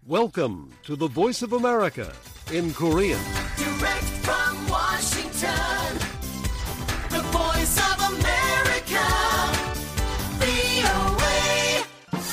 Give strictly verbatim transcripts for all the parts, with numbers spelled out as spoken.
Welcome to the Voice of America in Korean. Direct from Washington, the Voice of America, 브이오에이.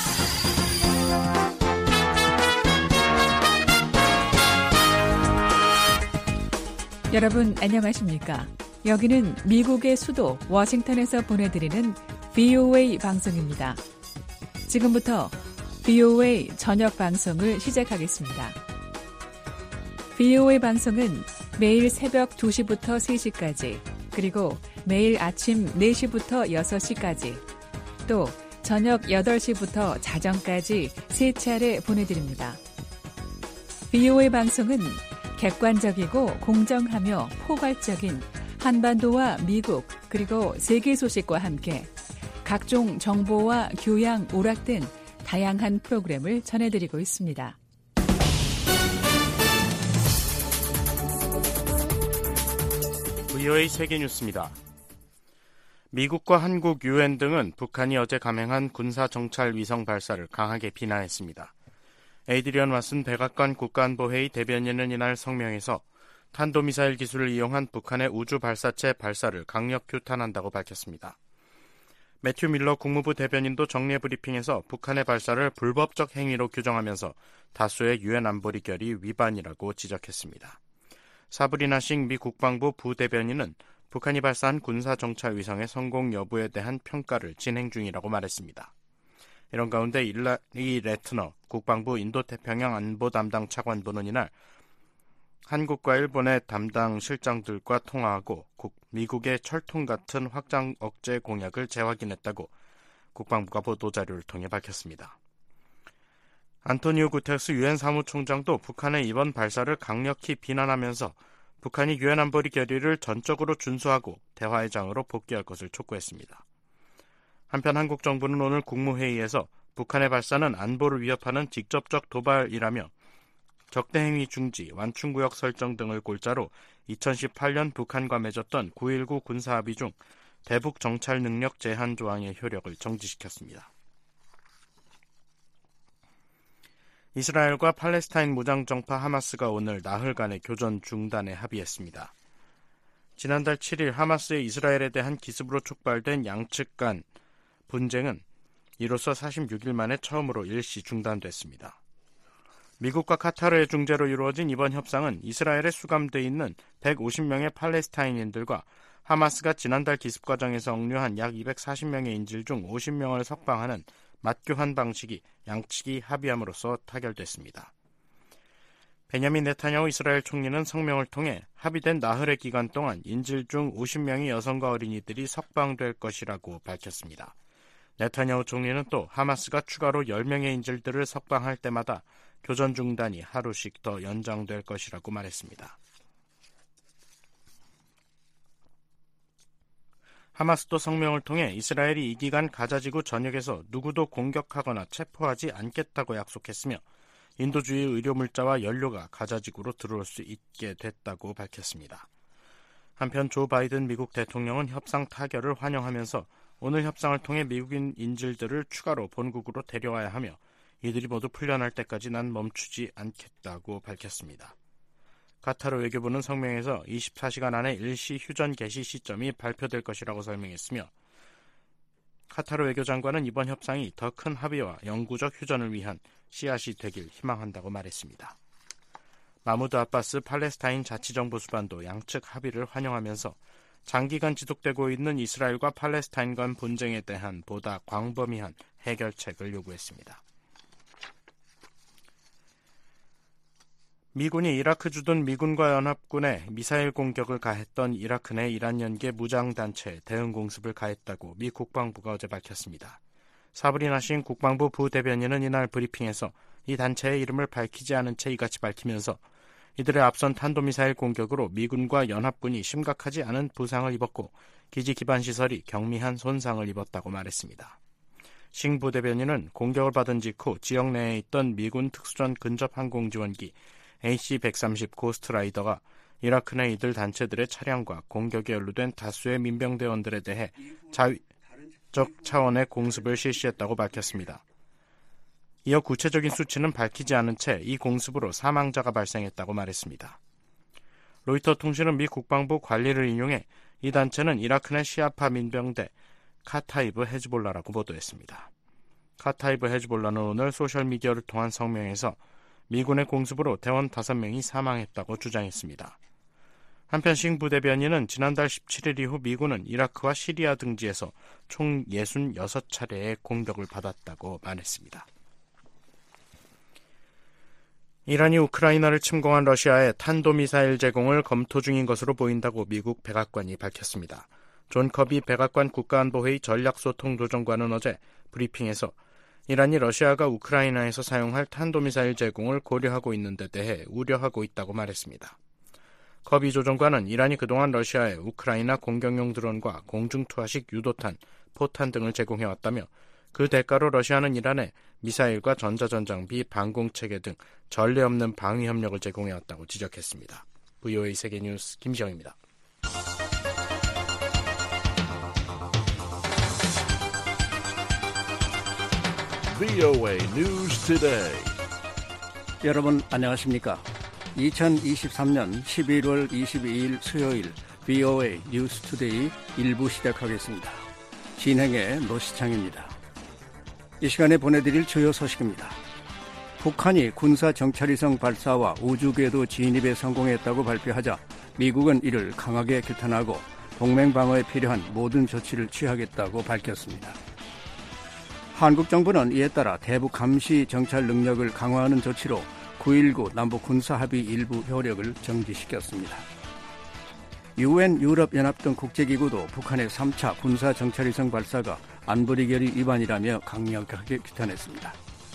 여러분 안녕하십니까? 여기는 미국의 수도 워싱턴에서 보내드리는 브이오에이 방송입니다. 지금부터 브이오에이 저녁 방송을 시작하겠습니다. 브이오에이 방송은 매일 새벽 두 시부터 세 시까지, 그리고 매일 아침 네 시부터 여섯 시까지, 또 저녁 여덟 시부터 자정까지 세 차례 보내드립니다. 브이오에이 방송은 객관적이고 공정하며 포괄적인 한반도와 미국 그리고 세계 소식과 함께 각종 정보와 교양, 오락 등 다양한 프로그램을 전해드리고 있습니다. 브이오에이 세계뉴스입니다. 미국과 한국, 유엔 등은 북한이 어제 감행한 군사정찰 위성 발사를 강하게 비난했습니다. 에이드리언 왓슨 백악관 국가안보회의 대변인은 이날 성명에서 탄도미사일 기술을 이용한 북한의 우주 발사체 발사를 강력 규탄한다고 밝혔습니다. 매튜 밀러 국무부 대변인도 정례 브리핑에서 북한의 발사를 불법적 행위로 규정하면서 다수의 유엔 안보리 결의 위반이라고 지적했습니다. 사브리나 싱 미 국방부 부대변인은 북한이 발사한 군사정찰 위성의 성공 여부에 대한 평가를 진행 중이라고 말했습니다. 이런 가운데 일라리 레트너 국방부 인도태평양 안보 담당 차관보는 이날 한국과 일본의 담당 실장들과 통화하고 미국의 철통 같은 확장 억제 공약을 재확인했다고 국방부가 보도자료를 통해 밝혔습니다. 안토니오 구테르스 유엔 사무총장도 북한의 이번 발사를 강력히 비난하면서 북한이 유엔 안보리 결의를 전적으로 준수하고 대화의 장으로 복귀할 것을 촉구했습니다. 한편 한국 정부는 오늘 국무회의에서 북한의 발사는 안보를 위협하는 직접적 도발이라며 적대행위 중지, 완충구역 설정 등을 골자로 이천십팔 년 북한과 맺었던 구일구 군사합의 중 대북 정찰 능력 제한 조항의 효력을 정지시켰습니다. 이스라엘과 팔레스타인 무장정파 하마스가 오늘 나흘 간의 교전 중단에 합의했습니다. 지난달 칠 일 하마스의 이스라엘에 대한 기습으로 촉발된 양측 간 분쟁은 이로써 사십육 일 만에 처음으로 일시 중단됐습니다. 미국과 카타르의 중재로 이루어진 이번 협상은 이스라엘에 수감돼 있는 백오십 명의 팔레스타인인들과 하마스가 지난달 기습 과정에서 억류한 약 이백사십 명의 인질 중 오십 명을 석방하는 맞교환 방식이 양측이 합의함으로써 타결됐습니다. 베냐민 네타냐후 이스라엘 총리는 성명을 통해 합의된 나흘의 기간 동안 인질 중 오십 명의 여성과 어린이들이 석방될 것이라고 밝혔습니다. 네타냐후 총리는 또 하마스가 추가로 열 명의 인질들을 석방할 때마다 교전 중단이 하루씩 더 연장될 것이라고 말했습니다. 하마스도 성명을 통해 이스라엘이 이 기간 가자지구 전역에서 누구도 공격하거나 체포하지 않겠다고 약속했으며 인도주의 의료물자와 연료가 가자지구로 들어올 수 있게 됐다고 밝혔습니다. 한편 조 바이든 미국 대통령은 협상 타결을 환영하면서 오늘 협상을 통해 미국인 인질들을 추가로 본국으로 데려와야 하며 이들이 모두 풀려날 때까지 난 멈추지 않겠다고 밝혔습니다. 카타르 외교부는 성명에서 이십사 시간 안에 일시 휴전 개시 시점이 발표될 것이라고 설명했으며 카타르 외교장관은 이번 협상이 더 큰 합의와 영구적 휴전을 위한 씨앗이 되길 희망한다고 말했습니다. 마무드 아바스 팔레스타인 자치정부 수반도 양측 합의를 환영하면서 장기간 지속되고 있는 이스라엘과 팔레스타인 간 분쟁에 대한 보다 광범위한 해결책을 요구했습니다. 미군이 이라크 주둔 미군과 연합군에 미사일 공격을 가했던 이라크 내 이란 연계 무장단체에 대응 공습을 가했다고 미 국방부가 어제 밝혔습니다. 사브리나 싱 국방부 부대변인은 이날 브리핑에서 이 단체의 이름을 밝히지 않은 채 이같이 밝히면서 이들의 앞선 탄도미사일 공격으로 미군과 연합군이 심각하지 않은 부상을 입었고 기지 기반 시설이 경미한 손상을 입었다고 말했습니다. 싱 부대변인은 공격을 받은 직후 지역 내에 있던 미군 특수전 근접 항공지원기 에이씨 백삼십 고스트라이더가 이라크 내 이들 단체들의 차량과 공격에 연루된 다수의 민병대원들에 대해 자위적 차원의 공습을 실시했다고 밝혔습니다. 이어 구체적인 수치는 밝히지 않은 채 이 공습으로 사망자가 발생했다고 말했습니다. 로이터 통신은 미 국방부 관리를 인용해 이 단체는 이라크 내 시아파 민병대 카타이브 헤즈볼라라고 보도했습니다. 카타이브 헤즈볼라는 오늘 소셜미디어를 통한 성명에서 미군의 공습으로 대원 다섯 명이 사망했다고 주장했습니다. 한편 싱 부대변인은 지난달 십칠일 이후 미군은 이라크와 시리아 등지에서 총 육십육 차례의 공격을 받았다고 말했습니다. 이란이 우크라이나를 침공한 러시아에 탄도미사일 제공을 검토 중인 것으로 보인다고 미국 백악관이 밝혔습니다. 존 커비 백악관 국가안보회의 전략소통조정관은 어제 브리핑에서 이란이 러시아가 우크라이나에서 사용할 탄도미사일 제공을 고려하고 있는 데 대해 우려하고 있다고 말했습니다. 커비 조정관은 이란이 그동안 러시아에 우크라이나 공격용 드론과 공중투하식 유도탄, 포탄 등을 제공해왔다며 그 대가로 러시아는 이란에 미사일과 전자전장비, 방공체계 등 전례 없는 방위 협력을 제공해왔다고 지적했습니다. 브이오에이 세계뉴스 김시영입니다. 브이오에이 News Today. 여러분 안녕하십니까? 이천이십삼년 십일월 이십이일 수요일 브이오에이 뉴스 투데이 일 부 시작하겠습니다. 진행의 노시창입니다. 이 시간에 보내드릴 주요 소식입니다. 북한이 군사 정찰위성 발사와 우주궤도 진입에 성공했다고 발표하자 미국은 이를 강하게 규탄하고 동맹 방어에 필요한 모든 조치를 취하겠다고 밝혔습니다. 한국 정부는 이에 따라 대북 감시 정찰 능력을 강화하는 조치로 구일구 남북 군사합의 일부 효력을 정지시켰습니다. 유엔 유럽연합 등 국제기구도 북한의 삼 차 군사 정찰위성 발사가 안보리 결의 위반이라며 강력하게 규탄했습니다.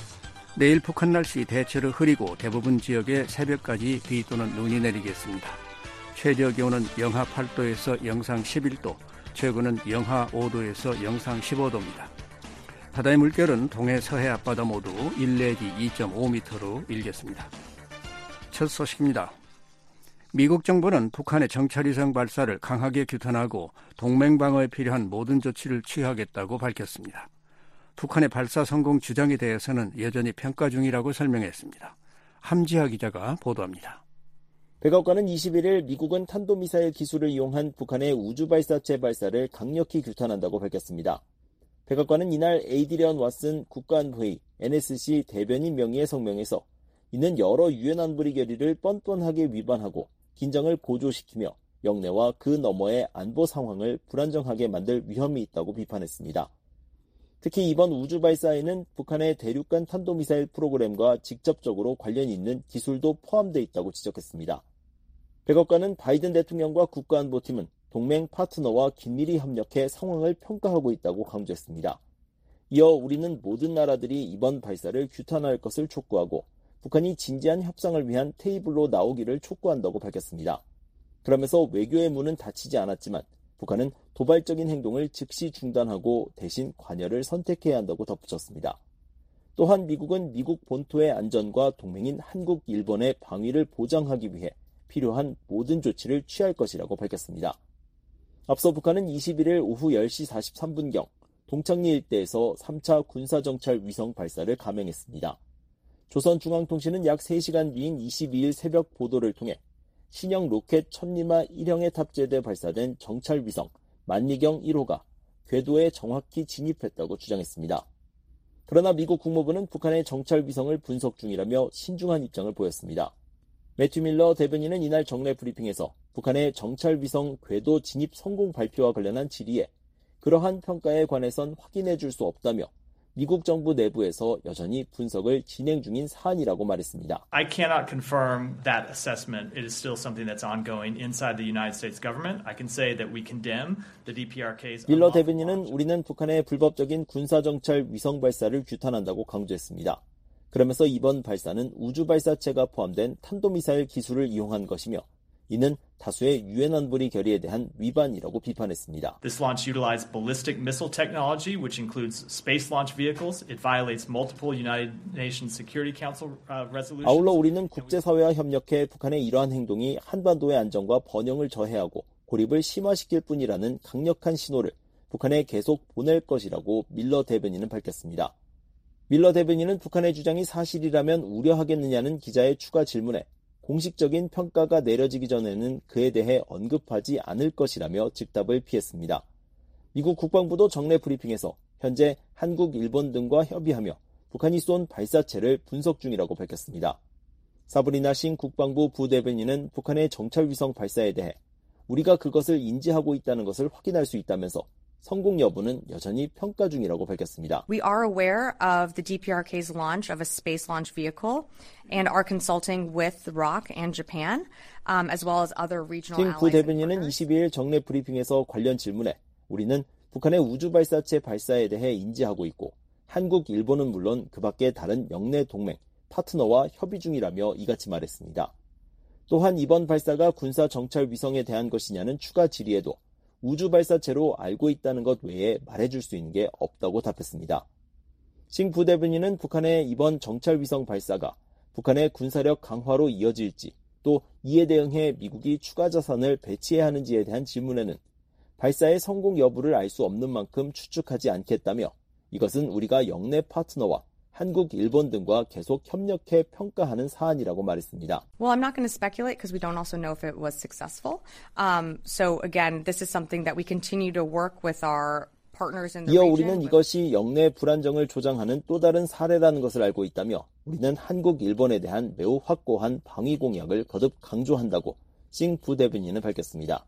내일 북한 날씨 대체로 흐리고 대부분 지역에 새벽까지 비 또는 눈이 내리겠습니다. 최저 기온은 영하 팔 도에서 영상 십일 도, 최고는 영하 오 도에서 영상 십오 도입니다. 바다의 물결은 동해 서해 앞바다 모두 일 내지 이 점 오 미터로 일겠습니다. 첫 소식입니다. 미국 정부는 북한의 정찰위성 발사를 강하게 규탄하고 동맹 방어에 필요한 모든 조치를 취하겠다고 밝혔습니다. 북한의 발사 성공 주장에 대해서는 여전히 평가 중이라고 설명했습니다. 함지하 기자가 보도합니다. 백악관은 이십일일 미국은 탄도미사일 기술을 이용한 북한의 우주발사체 발사를 강력히 규탄한다고 밝혔습니다. 백악관은 이날 에이드리언 왓슨 국가안보회의 엔에스씨 대변인 명의의 성명에서 이는 여러 유엔 안보리 결의를 뻔뻔하게 위반하고 긴장을 고조시키며 영내와 그 너머의 안보 상황을 불안정하게 만들 위험이 있다고 비판했습니다. 특히 이번 우주 발사에는 북한의 대륙간 탄도미사일 프로그램과 직접적으로 관련이 있는 기술도 포함되어 있다고 지적했습니다. 백악관은 바이든 대통령과 국가안보팀은 동맹 파트너와 긴밀히 협력해 상황을 평가하고 있다고 강조했습니다. 이어 우리는 모든 나라들이 이번 발사를 규탄할 것을 촉구하고 북한이 진지한 협상을 위한 테이블로 나오기를 촉구한다고 밝혔습니다. 그러면서 외교의 문은 닫히지 않았지만 북한은 도발적인 행동을 즉시 중단하고 대신 관여를 선택해야 한다고 덧붙였습니다. 또한 미국은 미국 본토의 안전과 동맹인 한국, 일본의 방위를 보장하기 위해 필요한 모든 조치를 취할 것이라고 밝혔습니다. 앞서 북한은 이십일일 오후 열시 사십삼분경 동창리 일대에서 삼 차 군사정찰 위성 발사를 감행했습니다. 조선중앙통신은 약 세 시간 뒤인 이십이일 새벽 보도를 통해 신형 로켓 천리마 일형에 탑재돼 발사된 정찰위성 만리경 일 호가 궤도에 정확히 진입했다고 주장했습니다. 그러나 미국 국무부는 북한의 정찰위성을 분석 중이라며 신중한 입장을 보였습니다. 매튜 밀러 대변인은 이날 정례 브리핑에서 북한의 정찰위성 궤도 진입 성공 발표와 관련한 질의에 그러한 평가에 관해선 확인해 줄 수 없다며 미국 정부 내부에서 여전히 분석을 진행 중인 사안이라고 말했습니다. I cannot confirm that assessment. It is still something that's ongoing inside the United States government. I can say that we condemn the 디피아르케이's 밀러 대변인은 우리는 북한의 불법적인 군사정찰 위성 발사를 규탄한다고 강조했습니다. 그러면서 이번 발사는 우주 발사체가 포함된 탄도미사일 기술을 이용한 것이며 이는 다수의 유엔 안보리 결의에 대한 위반이라고 비판했습니다. This launch utilized ballistic missile technology, which includes space launch vehicles. It violates multiple United Nations Security Council uh, resolutions. 아울러 우리는 국제사회와 협력해 북한의 이러한 행동이 한반도의 안정과 번영을 저해하고 고립을 심화시킬 뿐이라는 강력한 신호를 북한에 계속 보낼 것이라고 밀러 대변인은 밝혔습니다. 밀러 대변인은 북한의 주장이 사실이라면 우려하겠느냐는 기자의 추가 질문에 공식적인 평가가 내려지기 전에는 그에 대해 언급하지 않을 것이라며 즉답을 피했습니다. 미국 국방부도 정례 브리핑에서 현재 한국, 일본 등과 협의하며 북한이 쏜 발사체를 분석 중이라고 밝혔습니다. 사브리나 싱 국방부 부대변인은 북한의 정찰위성 발사에 대해 우리가 그것을 인지하고 있다는 것을 확인할 수 있다면서 성공 여부는 여전히 평가 중이라고 밝혔습니다. We are aware of the D P R K's launch of a space launch vehicle and are consulting with the R O C and Japan, um, as well as other regional 싱 allies. 부대변인은 이십이일 정례 브리핑에서 관련 질문에 우리는 북한의 우주 발사체 발사에 대해 인지하고 있고 한국, 일본은 물론 그 밖의 다른 영내 동맹, 파트너와 협의 중이라며 이같이 말했습니다. 또한 이번 발사가 군사 정찰 위성에 대한 것이냐는 추가 질의에도 우주 발사체로 알고 있다는 것 외에 말해줄 수 있는 게 없다고 답했습니다. 싱 부대변인은 북한의 이번 정찰 위성 발사가 북한의 군사력 강화로 이어질지 또 이에 대응해 미국이 추가 자산을 배치해야 하는지에 대한 질문에는 발사의 성공 여부를 알 수 없는 만큼 추측하지 않겠다며 이것은 우리가 영내 파트너와 한국, 일본 등과 계속 협력해 평가하는 사안이라고 말했습니다. Well, I'm not going to speculate because we don't also know if it was successful. Um, so again, this is something that we continue to work with our partners in the 이어 region. 우리는 이것이 영내 불안정을 조장하는 또 다른 사례라는 것을 알고 있다며 우리는 한국, 일본에 대한 매우 확고한 방위 공약을 거듭 강조한다고 싱 부대변인은 밝혔습니다.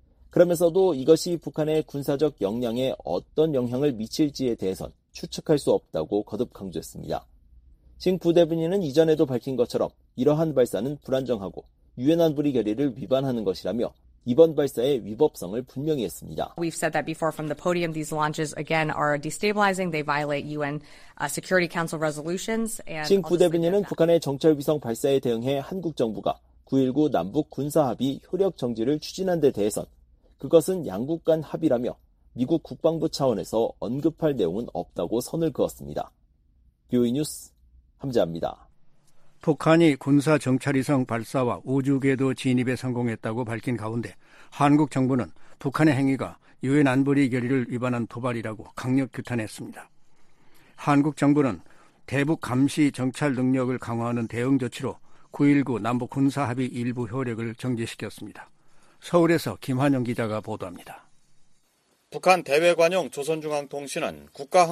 그러면서도 이것이 북한의 군사적 역량에 어떤 영향을 미칠지에 대해선 추측할 수 없다고 거듭 강조했습니다. 싱 부대변인은 이전에도 밝힌 것처럼 이러한 발사는 불안정하고 유엔 안보리 결의를 위반하는 것이라며 이번 발사의 위법성을 분명히 했습니다. We've said that before from the podium. These launches again are destabilizing. They violate U N uh, Security Council resolutions. And 싱 부대변인은 북한의 정찰 위성 발사에 대응해 한국 정부가 구일구 남북 군사합의 효력 정지를 추진한 데 대해선 그것은 양국 간 합의라며 미국 국방부 차원에서 언급할 내용은 없다고 선을 그었습니다. 비오이 뉴스 함재합니다. 북한이 군사 정찰위성 발사와 우주궤도 진입에 성공했다고 밝힌 가운데 한국 정부는 북한의 행위가 유엔 안보리 결의를 위반한 도발이라고 강력 규탄했습니다. 한국 정부는 대북 감시 정찰 능력을 강화하는 대응 조치로 구일구 남북 군사합의 일부 효력을 정지시켰습니다. 서울에서 김환영 기자가 보도합니다. 북한 대외관용 조선중앙통신은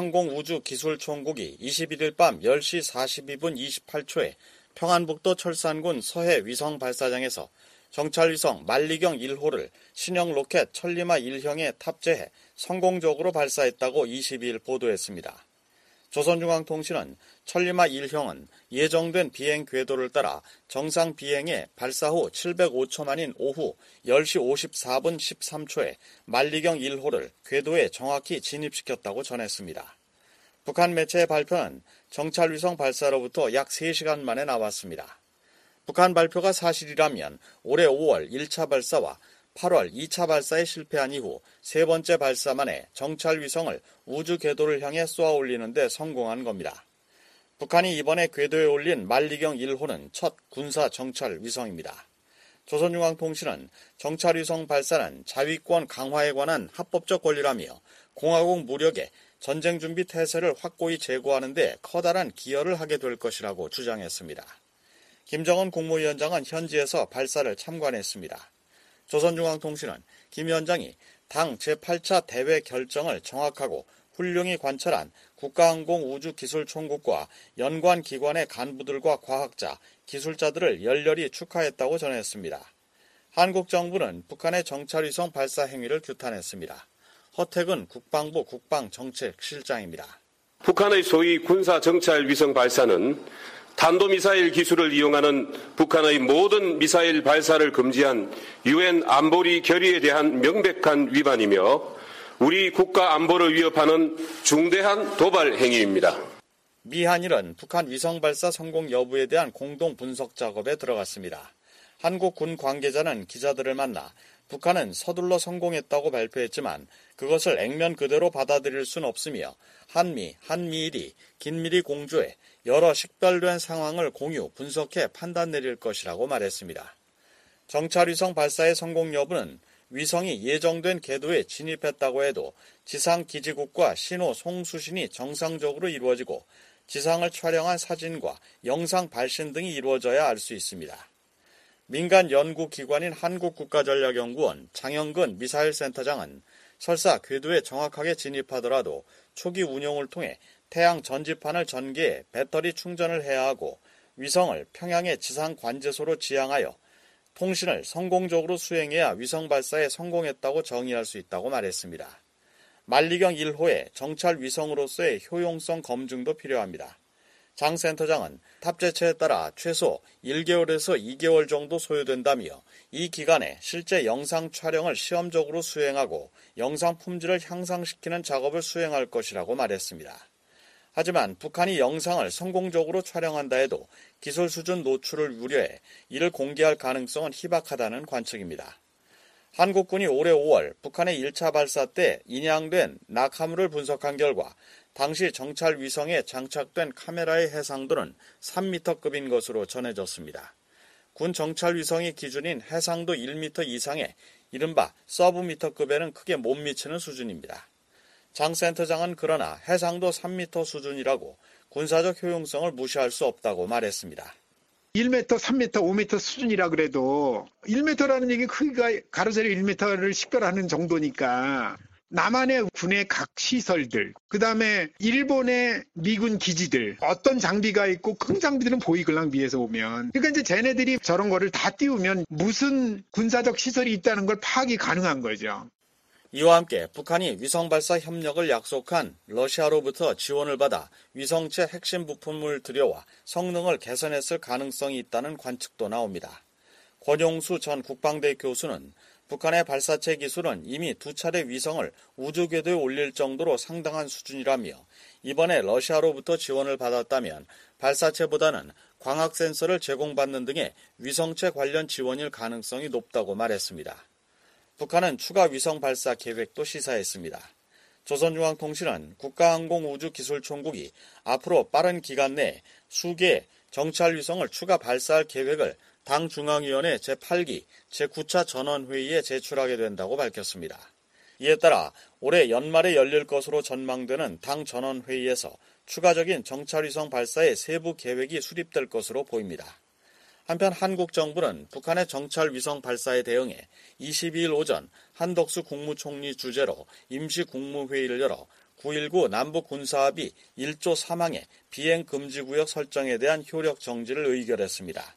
국가항공우주기술총국이 이십일일 밤 열 시 사십이 분 이십팔 초에 평안북도 철산군 서해 위성발사장에서 정찰위성 만리경 일 호를 신형 로켓 천리마 일형에 탑재해 성공적으로 발사했다고 이십이일 보도했습니다. 조선중앙통신은 천리마 일형은 예정된 비행 궤도를 따라 정상 비행에 발사 후 칠백오 초 만인 오후 열 시 오십사 분 십삼 초에 만리경 일 호를 궤도에 정확히 진입시켰다고 전했습니다. 북한 매체의 발표는 정찰위성 발사로부터 약 세 시간 만에 나왔습니다. 북한 발표가 사실이라면 올해 오월 일 차 발사와 팔월 이 차 발사에 실패한 이후 세 번째 발사만에 정찰위성을 우주 궤도를 향해 쏘아 올리는 데 성공한 겁니다. 북한이 이번에 궤도에 올린 만리경 일 호는 첫 군사 정찰 위성입니다. 조선중앙통신은 정찰위성 발사는 자위권 강화에 관한 합법적 권리라며 공화국 무력에 전쟁준비 태세를 확고히 제고하는 데 커다란 기여를 하게 될 것이라고 주장했습니다. 김정은 국무위원장은 현지에서 발사를 참관했습니다. 조선중앙통신은 김 위원장이 당 제팔 차 대회 결정을 정확하고 훌륭히 관찰한 국가항공우주기술총국과 연관 기관의 간부들과 과학자, 기술자들을 열렬히 축하했다고 전했습니다. 한국 정부는 북한의 정찰위성 발사 행위를 규탄했습니다. 허택은 국방부 국방정책실장입니다. 북한의 소위 군사정찰 위성 발사는 탄도미사일 기술을 이용하는 북한의 모든 미사일 발사를 금지한 유엔 안보리 결의에 대한 명백한 위반이며 우리 국가 안보를 위협하는 중대한 도발 행위입니다. 미한일은 북한 위성 발사 성공 여부에 대한 공동 분석 작업에 들어갔습니다. 한국 군 관계자는 기자들을 만나 북한은 서둘러 성공했다고 발표했지만 그것을 액면 그대로 받아들일 수는 없으며 한미, 한미일이 긴밀히 공조해 여러 식별된 상황을 공유, 분석해 판단 내릴 것이라고 말했습니다. 정찰위성 발사의 성공 여부는 위성이 예정된 궤도에 진입했다고 해도 지상 기지국과 신호 송수신이 정상적으로 이루어지고 지상을 촬영한 사진과 영상 발신 등이 이루어져야 알 수 있습니다. 민간 연구기관인 한국국가전략연구원 장영근 미사일센터장은 설사 궤도에 정확하게 진입하더라도 초기 운용을 통해 태양 전지판을 전개해 배터리 충전을 해야 하고 위성을 평양의 지상 관제소로 지향하여 통신을 성공적으로 수행해야 위성 발사에 성공했다고 정의할 수 있다고 말했습니다. 만리경 일 호의 정찰 위성으로서의 효용성 검증도 필요합니다. 장 센터장은 탑재체에 따라 최소 일 개월에서 이 개월 정도 소요된다며 이 기간에 실제 영상 촬영을 시험적으로 수행하고 영상 품질을 향상시키는 작업을 수행할 것이라고 말했습니다. 하지만 북한이 영상을 성공적으로 촬영한다 해도 기술 수준 노출을 우려해 이를 공개할 가능성은 희박하다는 관측입니다. 한국군이 올해 오월 북한의 일 차 발사 때 인양된 낙하물을 분석한 결과 당시 정찰 위성에 장착된 카메라의 해상도는 삼 미터급인 것으로 전해졌습니다. 군 정찰 위성의 기준인 해상도 일 미터 이상의 이른바 서브미터급에는 크게 못 미치는 수준입니다. 장 센터장은 그러나 해상도 삼 미터 수준이라고 군사적 효용성을 무시할 수 없다고 말했습니다. 일 미터, 삼 미터, 오 미터 수준이라 그래도 일 미터라는 얘기 크기가 가로세로 일 미터를 식별하는 정도니까 남한의 군의 각 시설들, 그 다음에 일본의 미군 기지들, 어떤 장비가 있고 큰 장비들은 보이글랑 위에서 오면. 그러니까 이제 쟤네들이 저런 거를 다 띄우면 무슨 군사적 시설이 있다는 걸 파악이 가능한 거죠. 이와 함께 북한이 위성발사 협력을 약속한 러시아로부터 지원을 받아 위성체 핵심 부품을 들여와 성능을 개선했을 가능성이 있다는 관측도 나옵니다. 권용수 전 국방대 교수는 북한의 발사체 기술은 이미 두 차례 위성을 우주궤도에 올릴 정도로 상당한 수준이라며 이번에 러시아로부터 지원을 받았다면 발사체보다는 광학 센서를 제공받는 등의 위성체 관련 지원일 가능성이 높다고 말했습니다. 북한은 추가 위성 발사 계획도 시사했습니다. 조선중앙통신은 국가항공우주기술총국이 앞으로 빠른 기간 내에 수개의 정찰 위성을 추가 발사할 계획을 당 중앙위원회 제팔 기 제구 차 전원회의에 제출하게 된다고 밝혔습니다. 이에 따라 올해 연말에 열릴 것으로 전망되는 당 전원회의에서 추가적인 정찰위성 발사의 세부 계획이 수립될 것으로 보입니다. 한편 한국 정부는 북한의 정찰 위성 발사에 대응해 이십이 일 오전 한덕수 국무총리 주재로 임시 국무회의를 열어 구일구 남북 군사합의 일 조 삼 항의 비행 금지 구역 설정에 대한 효력 정지를 의결했습니다.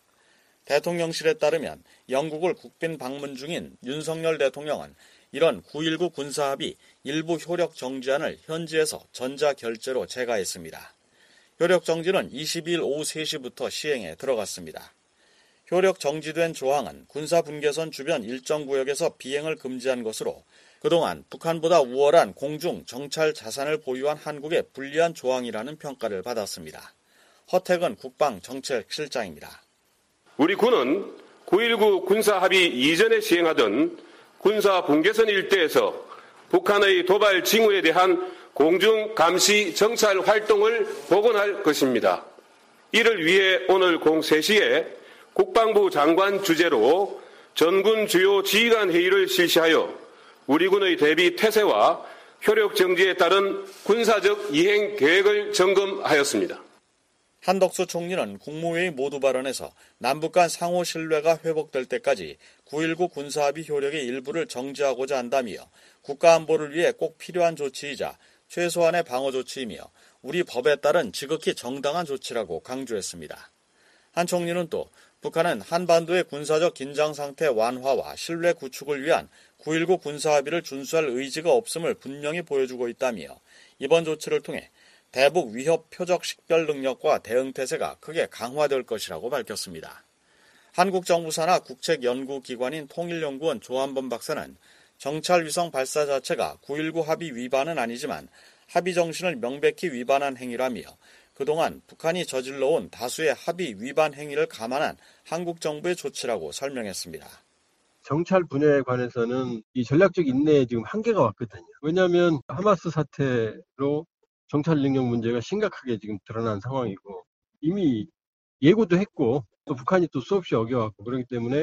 대통령실에 따르면 영국을 국빈 방문 중인 윤석열 대통령은 이런 구일구 군사합의 일부 효력 정지안을 현지에서 전자결제로 제가했습니다. 효력 정지는 이십이 일 오후 세 시부터 시행에 들어갔습니다. 효력 정지된 조항은 군사분계선 주변 일정 구역에서 비행을 금지한 것으로 그동안 북한보다 우월한 공중 정찰 자산을 보유한 한국에 불리한 조항이라는 평가를 받았습니다. 허택은 국방정책실장입니다. 우리 군은 구일구 군사합의 이전에 시행하던 군사분계선 일대에서 북한의 도발 징후에 대한 공중 감시 정찰 활동을 복원할 것입니다. 이를 위해 오늘 공세 시에 국방부 장관 주재로 전군 주요 지휘관 회의를 실시하여 우리 군의 대비 태세와 효력 정지에 따른 군사적 이행 계획을 점검하였습니다. 한덕수 총리는 국무회의 모두 발언에서 남북 간 상호 신뢰가 회복될 때까지 구일구 군사합의 효력의 일부를 정지하고자 한다며 국가안보를 위해 꼭 필요한 조치이자 최소한의 방어 조치이며 우리 법에 따른 지극히 정당한 조치라고 강조했습니다. 한 총리는 또 북한은 한반도의 군사적 긴장 상태 완화와 신뢰 구축을 위한 구일구 군사합의를 준수할 의지가 없음을 분명히 보여주고 있다며 이번 조치를 통해 대북 위협 표적 식별 능력과 대응 태세가 크게 강화될 것이라고 밝혔습니다. 한국 정부 산하 국책연구기관인 통일연구원 조한범 박사는 정찰 위성 발사 자체가 구일구 합의 위반은 아니지만 합의 정신을 명백히 위반한 행위라며 그동안 북한이 저질러온 다수의 합의 위반 행위를 감안한 한국 정부의 조치라고 설명했습니다. 정찰 분야에 관해서는 이 전략적 인내에 지금 한계가 왔거든요. 왜냐하면 하마스 사태로 정찰 능력 문제가 심각하게 지금 드러난 상황이고 이미 예고도 했고 또 북한이 또 수없이 어겨왔고 그렇기 때문에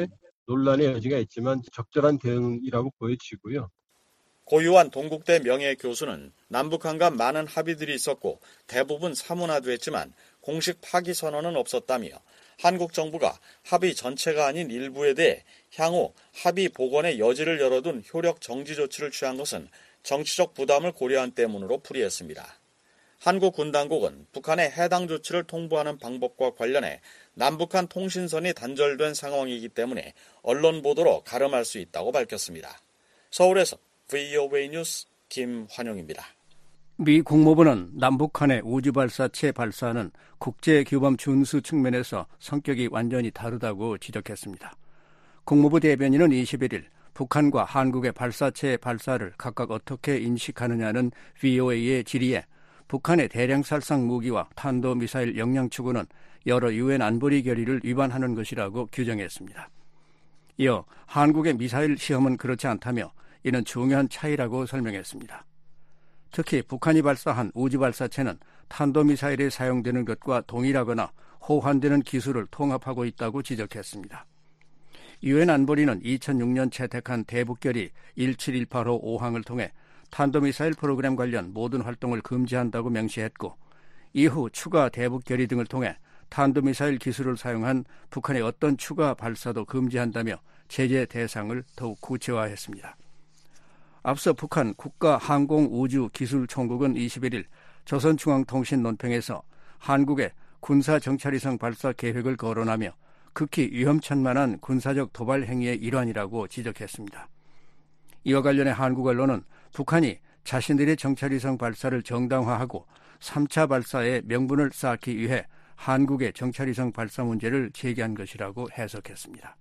논란의 여지가 있지만 적절한 대응이라고 보여지고요. 고유한 동국대 명예교수는 남북한 간 많은 합의들이 있었고 대부분 사문화됐지만 공식 파기 선언은 없었다며 한국 정부가 합의 전체가 아닌 일부에 대해 향후 합의 복원의 여지를 열어둔 효력 정지 조치를 취한 것은 정치적 부담을 고려한 때문으로 풀이했습니다. 한국 군 당국은 북한의 해당 조치를 통보하는 방법과 관련해 남북한 통신선이 단절된 상황이기 때문에 언론 보도로 가름할 수 있다고 밝혔습니다. 서울에서 브이오에이 뉴스 김환용입니다. 미 국무부는 남북한의 우주발사체 발사는 국제규범 준수 측면에서 성격이 완전히 다르다고 지적했습니다. 국무부 대변인은 이십일 일 북한과 한국의 발사체 발사를 각각 어떻게 인식하느냐는 브이오에이의 질의에 북한의 대량살상 무기와 탄도미사일 역량 추구는 여러 유엔 안보리 결의를 위반하는 것이라고 규정했습니다. 이어 한국의 미사일 시험은 그렇지 않다며 이는 중요한 차이라고 설명했습니다. 특히 북한이 발사한 우주발사체는 탄도미사일에 사용되는 것과 동일하거나 호환되는 기술을 통합하고 있다고 지적했습니다. 유엔 안보리는 이천육 년 채택한 대북결의 일칠일팔 호 오 항을 통해 탄도미사일 프로그램 관련 모든 활동을 금지한다고 명시했고 이후 추가 대북결의 등을 통해 탄도미사일 기술을 사용한 북한의 어떤 추가 발사도 금지한다며 제재 대상을 더욱 구체화했습니다. 앞서 북한 국가항공우주기술총국은 이십일 일 조선중앙통신 논평에서 한국의 군사정찰위성 발사 계획을 거론하며 극히 위험천만한 군사적 도발 행위의 일환이라고 지적했습니다. 이와 관련해 한국 언론은 북한이 자신들의 정찰위성 발사를 정당화하고 삼 차 발사에 명분을 쌓기 위해 한국의 정찰위성 발사 문제를 제기한 것이라고 해석했습니다.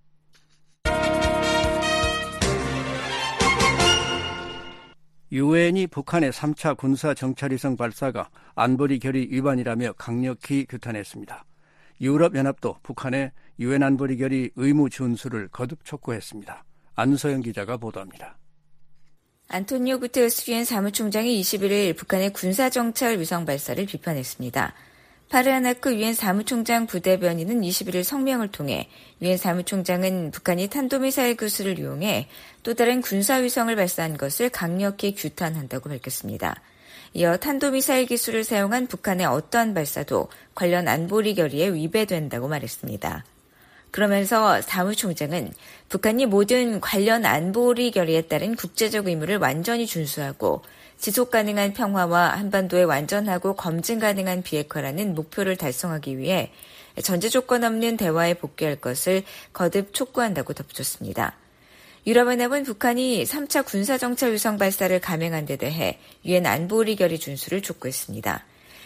유엔이 북한의 삼 차 군사 정찰위성 발사가 안보리 결의 위반이라며 강력히 규탄했습니다. 유럽연합도 북한의 유엔 안보리 결의 의무 준수를 거듭 촉구했습니다. 안소영 기자가 보도합니다. 안토니오 구테르스 유엔 사무총장이 이십일 일 북한의 군사정찰 위성 발사를 비판했습니다. 파르하나크 유엔 사무총장 부대변인은 이십일 일 성명을 통해 유엔 사무총장은 북한이 탄도미사일 기술을 이용해 또 다른 군사위성을 발사한 것을 강력히 규탄한다고 밝혔습니다. 이어 탄도미사일 기술을 사용한 북한의 어떠한 발사도 관련 안보리 결의에 위배된다고 말했습니다. 그러면서 사무총장은 북한이 모든 관련 안보리 결의에 따른 국제적 의무를 완전히 준수하고 지속 가능한 평화와 한반도의 완전하고 검증 가능한 비핵화라는 목표를 달성하기 위해 전제 조건 없는 대화에 복귀할 것을 거듭 촉구한다고 덧붙였습니다. 유럽연합은 북한이 삼 차 군사정찰 위성 발사를 감행한 데 대해 유엔 안보리 결의 준수를 촉구했습니다.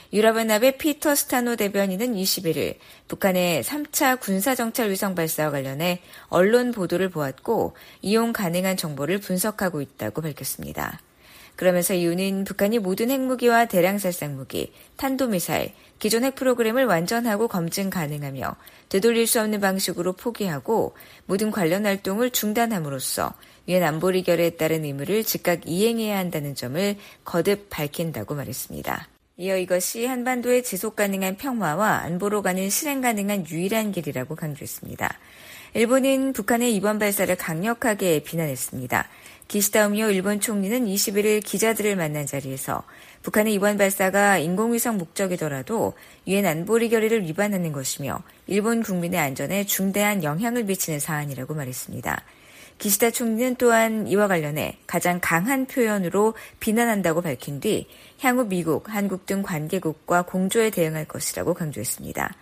유럽연합의 피터 스타노 대변인은 이십일 일 북한의 삼 차 군사정찰 위성 발사와 관련해 언론 보도를 보았고 이용 가능한 정보를 분석하고 있다고 밝혔습니다. 그러면서 이유는 북한이 모든 핵무기와 대량살상무기, 탄도미사일, 기존 핵 프로그램을 완전하고 검증 가능하며 되돌릴 수 없는 방식으로 포기하고 모든 관련 활동을 중단함으로써 유엔 안보리 결의에 따른 의무를 즉각 이행해야 한다는 점을 거듭 밝힌다고 말했습니다. 이어 이것이 한반도의 지속 가능한 평화와 안보로 가는 실행 가능한 유일한 길이라고 강조했습니다. 일본은 북한의 이번 발사를 강력하게 비난했습니다. 기시다 우미오 일본 총리는 이십일 일 기자들을 만난 자리에서 북한의 이번 발사가 인공위성 목적이더라도 유엔 안보리 결의를 위반하는 것이며 일본 국민의 안전에 중대한 영향을 미치는 사안이라고 말했습니다. 기시다 총리는 또한 이와 관련해 가장 강한 표현으로 비난한다고 밝힌 뒤 향후 미국, 한국 등 관계국과 공조에 대응할 것이라고 강조했습니다.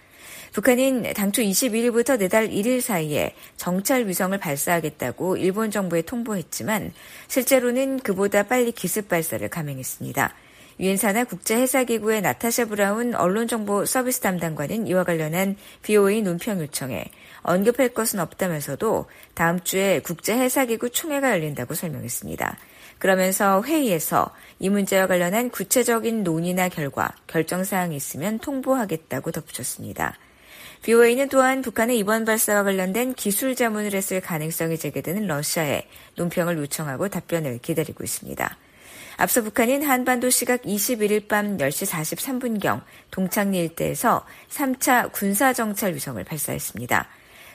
북한은 당초 이십일 일부터 내달 일 일 사이에 정찰 위성을 발사하겠다고 일본 정부에 통보했지만 실제로는 그보다 빨리 기습 발사를 감행했습니다. 유엔 산하 국제해사기구의 나타샤 브라운 언론정보 서비스 담당관은 이와 관련한 브이오에이 논평 요청에 언급할 것은 없다면서도 다음 주에 국제해사기구 총회가 열린다고 설명했습니다. 그러면서 회의에서 이 문제와 관련한 구체적인 논의나 결과, 결정사항이 있으면 통보하겠다고 덧붙였습니다. 브이오에이는 또한 북한의 이번 발사와 관련된 기술 자문을 했을 가능성이 제기되는 러시아에 논평을 요청하고 답변을 기다리고 있습니다. 앞서 북한은 한반도 시각 이십일 일 밤 열 시 사십삼 분경 동창리 일대에서 삼 차 군사정찰 위성을 발사했습니다.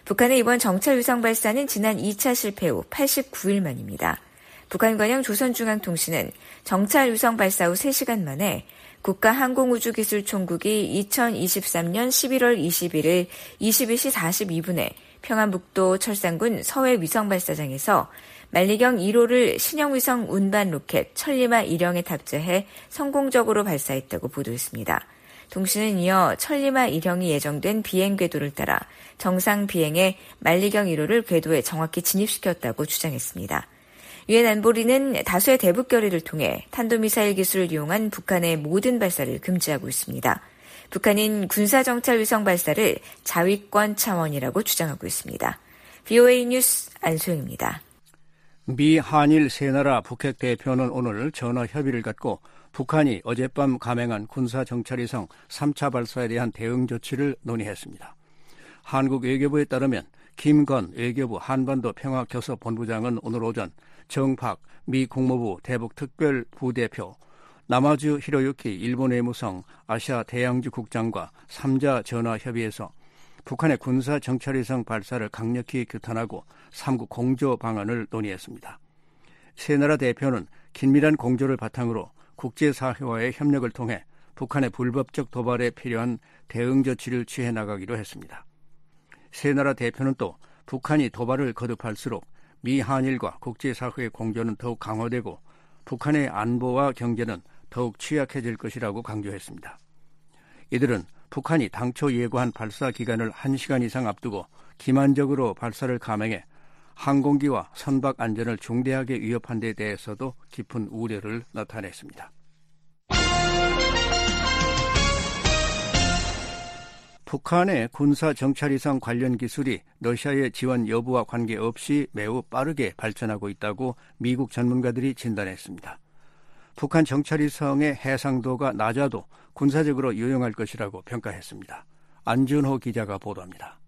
북한의 이번 정찰 위성 발사는 지난 이 차 실패 후 팔십구 일 만입니다. 북한 관영 조선중앙통신은 정찰 위성 발사 후 세 시간 만에 국가항공우주기술총국이 이천이십삼 년 십일월 이십일일 이십일 시 사십이 분에 평안북도 철산군 서해 위성발사장에서 만리경 일 호를 신형위성 운반 로켓 천리마 일형에 탑재해 성공적으로 발사했다고 보도했습니다. 통신은 이어 천리마 일형이 예정된 비행 궤도를 따라 정상 비행해 만리경 일 호를 궤도에 정확히 진입시켰다고 주장했습니다. 유엔 안보리는 다수의 대북 결의를 통해 탄도미사일 기술을 이용한 북한의 모든 발사를 금지하고 있습니다. 북한은 군사정찰 위성 발사를 자위권 차원이라고 주장하고 있습니다. 브이오에이 뉴스 안소영입니다. 미 한일 세 나라 북핵 대표는 오늘 전화 협의를 갖고 북한이 어젯밤 감행한 군사정찰위성 삼 차 발사에 대한 대응 조치를 논의했습니다. 한국 외교부에 따르면 김건 외교부 한반도 평화교섭본부장은 오늘 오전 정박 미 국무부 대북특별 부대표, 나마주 히로유키 일본 외무성 아시아 대양주 국장과 삼 자 전화 협의에서 북한의 군사 정찰위성 발사를 강력히 규탄하고 삼국 공조 방안을 논의했습니다. 세 나라 대표는 긴밀한 공조를 바탕으로 국제사회와의 협력을 통해 북한의 불법적 도발에 필요한 대응 조치를 취해 나가기로 했습니다. 세 나라 대표는 또 북한이 도발을 거듭할수록 미 한일과 국제사회의 공조는 더욱 강화되고 북한의 안보와 경제는 더욱 취약해질 것이라고 강조했습니다. 이들은 북한이 당초 예고한 발사 기간을 한 시간 이상 앞두고 기만적으로 발사를 감행해 항공기와 선박 안전을 중대하게 위협한 데 대해서도 깊은 우려를 나타냈습니다. 북한의 군사 정찰위성 관련 기술이 러시아의 지원 여부와 관계없이 매우 빠르게 발전하고 있다고 미국 전문가들이 진단했습니다. 북한 정찰위성의 해상도가 낮아도 군사적으로 유용할 것이라고 평가했습니다. 안준호 기자가 보도합니다.